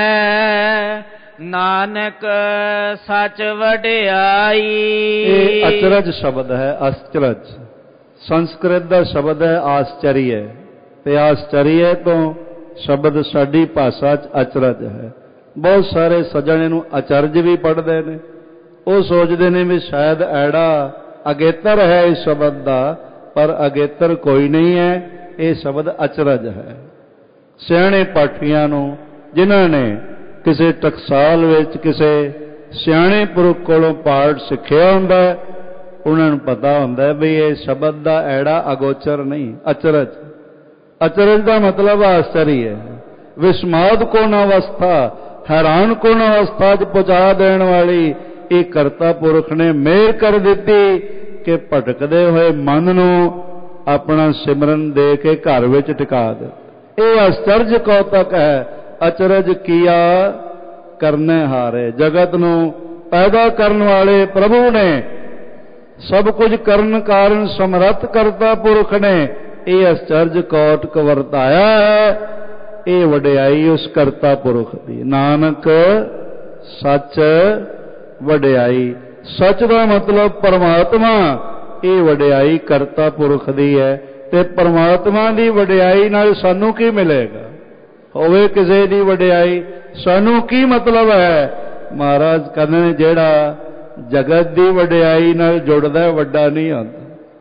ਨਾਨਕ ਸੱਚ ਵਡਿਆਈ। ਇਹ ਅਚਰਜ ਸ਼ਬਦ ਹੈ। ਅਚਰਜ ਸੰਸਕ੍ਰਿਤ ਦਾ ਸ਼ਬਦ ਹੈ ਆਸ਼ਚਰਯ, ਤੇ ਆਸ਼ਚਰਯ ਤੋਂ ਸ਼ਬਦ ਸਾਡੀ ਭਾਸ਼ਾ 'ਚ ਅਚਰਜ ਹੈ। ਬਹੁਤ ਸਾਰੇ ਸੱਜਣ ਇਹਨੂੰ ਅਚਰਜ ਵੀ ਪੜ੍ਹਦੇ ਨੇ। ਉਹ ਸੋਚਦੇ ਨੇ ਵੀ ਸ਼ਾਇਦ ਐੜਾ ਅਗੇਤਰ ਹੈ ਇਸ ਸ਼ਬਦ ਦਾ, ਪਰ ਅਗੇਤਰ ਕੋਈ ਨਹੀਂ ਹੈ। ਇਹ ਸ਼ਬਦ ਅਚਰਜ ਹੈ। ਸਿਆਣੇ ਪਾਠੀਆਂ ਨੂੰ, ਜਿਨ੍ਹਾਂ ਨੇ ਕਿਸੇ ਟਕਸਾਲ ਵਿੱਚ ਕਿਸੇ ਸਿਆਣੇ ਪੁਰਖ ਕੋਲੋਂ ਪਾਠ ਸਿੱਖਿਆ ਹੁੰਦਾ, ਉਹਨਾਂ ਨੂੰ ਪਤਾ ਹੁੰਦਾ ਵੀ ਇਹ ਸ਼ਬਦ ਦਾ ਐੜਾ ਅਗੋਚਰ ਨਹੀਂ, ਅਚਰਜ। ਅਚਰਜ ਦਾ ਮਤਲਬ ਆਸ਼ਚਰਯ ਹੈ। ਵਿਸਮਾਦ ਕੋਣ ਅਵਸਥਾ, ਹੈਰਾਨ ਕੋਣ ਅਵਸਥਾ 'ਚ ਪਹੁੰਚਾ ਦੇਣ ਵਾਲੀ ਇਹ ਕਰਤਾ ਪੁਰਖ ਨੇ ਮਿਹਰ ਕਰ ਦਿੱਤੀ ਕਿ ਭਟਕਦੇ ਹੋਏ ਮਨ ਨੂੰ ਆਪਣਾ ਸਿਮਰਨ ਦੇ ਕੇ ਘਰ ਵਿੱਚ ਟਿਕਾ ਦਿੱਤਾ। ਇਹ ਆਸ਼ਚਰਜ ਕੌਤਕ ਹੈ। ਅਚਰਜ ਕੀਆ ਕਰਨੇ ਹਾਰੇ। ਜਗਤ ਨੂੰ ਪੈਦਾ ਕਰਨ ਵਾਲੇ ਪ੍ਰਭੂ ਨੇ, ਸਭ ਕੁਝ ਕਰਨ ਕਾਰਨ ਸਮਰੱਥ ਕਰਤਾ ਪੁਰਖ ਨੇ ਇਹ ਅਚਰਜ ਕੌਤਕ ਵਰਤਾਇਆ ਹੈ। ਇਹ ਵਡਿਆਈ ਉਸ ਕਰਤਾ ਪੁਰਖ ਦੀ। ਨਾਨਕ ਸੱਚ ਵਡਿਆਈ। ਸੱਚ ਦਾ ਮਤਲਬ ਪਰਮਾਤਮਾ। ਇਹ ਵਡਿਆਈ ਕਰਤਾ ਪੁਰਖ ਦੀ ਹੈ। ਤੇ ਪਰਮਾਤਮਾ ਦੀ ਵਡਿਆਈ ਨਾਲ ਸਾਨੂੰ ਕੀ ਮਿਲੇਗਾ? ਹੋਵੇ ਕਿਸੇ ਦੀ ਵਡਿਆਈ, ਸਾਨੂੰ ਕੀ ਮਤਲਬ ਹੈ? ਮਹਾਰਾਜ ਕਹਿੰਦੇ ਨੇ ਜਿਹੜਾ ਜਗਤ ਦੀ ਵਡਿਆਈ ਨਾਲ ਜੁੜਦਾ ਵੱਡਾ ਨਹੀਂ ਹੁੰਦਾ।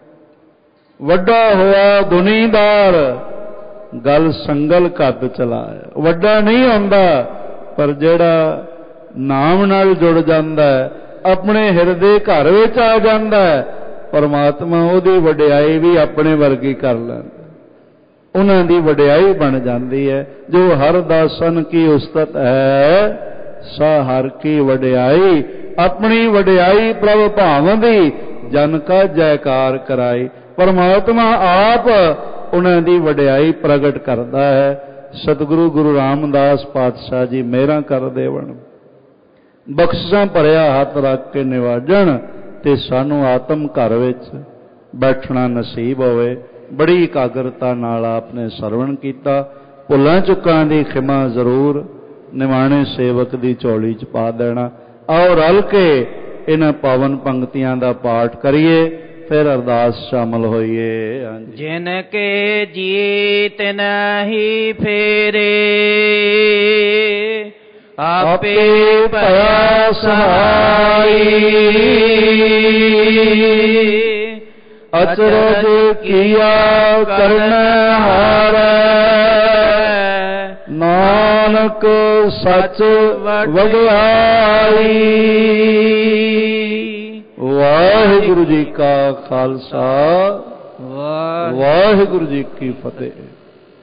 ਵੱਡਾ ਹੋਇਆ ਦੁਨੀਦਾਰ, ਗੱਲ ਸੰਗਲ ਕੱਦ ਚਲਾਇਆ। ਵੱਡਾ ਨਹੀਂ ਹੁੰਦਾ, ਪਰ ਜਿਹੜਾ ਨਾਮ ਨਾਲ ਜੁੜ ਜਾਂਦਾ, ਆਪਣੇ ਹਿਰਦੇ ਘਰ ਵਿੱਚ ਆ ਜਾਂਦਾ, ਪਰਮਾਤਮਾ ਉਹਦੀ ਵਡਿਆਈ ਵੀ ਆਪਣੇ ਵਰਗੀ ਕਰ ਲੈਂਦਾ। ਉਹਨਾਂ ਦੀ ਵਡਿਆਈ ਬਣ ਜਾਂਦੀ ਹੈ। ਜੋ ਹਰ ਦਾਸਨ ਕੀ ਉਸਤਤ ਹੈ, ਸਾ ਹਰ ਕੀ ਵਡਿਆਈ। ਆਪਣੀ ਵਡਿਆਈ ਪ੍ਰਭ ਭਾਵੰਦੀ, ਜਨ ਕਾ ਜੈਕਾਰ ਕਰਾਈ। ਪਰਮਾਤਮਾ ਆਪ ਉਹਨਾਂ ਦੀ ਵਡਿਆਈ ਪ੍ਰਗਟ ਕਰਦਾ ਹੈ। ਸਤਿਗੁਰੂ ਗੁਰੂ ਰਾਮਦਾਸ ਪਾਤਸ਼ਾਹ ਜੀ ਮਿਹਰਾਂ ਕਰ ਦੇਵਣ, ਬਖਸ਼ਿਸ਼ਾਂ ਭਰਿਆ ਹੱਥ ਰੱਖ ਕੇ ਨਿਵਾਜਣ, ਤੇ ਸਾਨੂੰ ਆਤਮ ਘਰ ਵਿੱਚ ਬੈਠਣਾ ਨਸੀਬ ਹੋਵੇ। ਬੜੀ ਇਕਾਗਰਤਾ ਨਾਲ ਆਪਨੇ ਸਰਵਣ ਕੀਤਾ। ਭੁੱਲਾਂ ਚੁੱਕਾਂ ਦੀ ਖਿਮਾ ਜ਼ਰੂਰ ਨਿਮਾਣੇ ਸੇਵਕ ਦੀ ਝੋਲੀ 'ਚ ਪਾ ਦੇਣਾ। ਆਓ ਰਲ ਕੇ ਇਹਨਾਂ ਪਾਵਨ ਪੰਕਤੀਆਂ ਦਾ ਪਾਠ ਕਰੀਏ, ਫਿਰ ਅਰਦਾਸ ਸ਼ਾਮਲ ਹੋਈਏ। ਹਾਂਜੀ। ਜਿਨ ਕੇ ਜੀ ਤਿਨ ਹੀ ਫੇਰੇ, ਆਪੇ ਭਇਆ ਸਹਾਈ। ਅਚਰਜ ਕੀਆ ਕਰਨ ਹਾਰੈ, ਨਾਨਕ ਸੱਚ ਵਡਿਆਈ। ਵਾਹਿਗੁਰੂ ਜੀ ਕਾ ਖਾਲਸਾ, ਵਾਹਿਗੁਰੂ ਜੀ ਕੀ ਫਤਿਹ।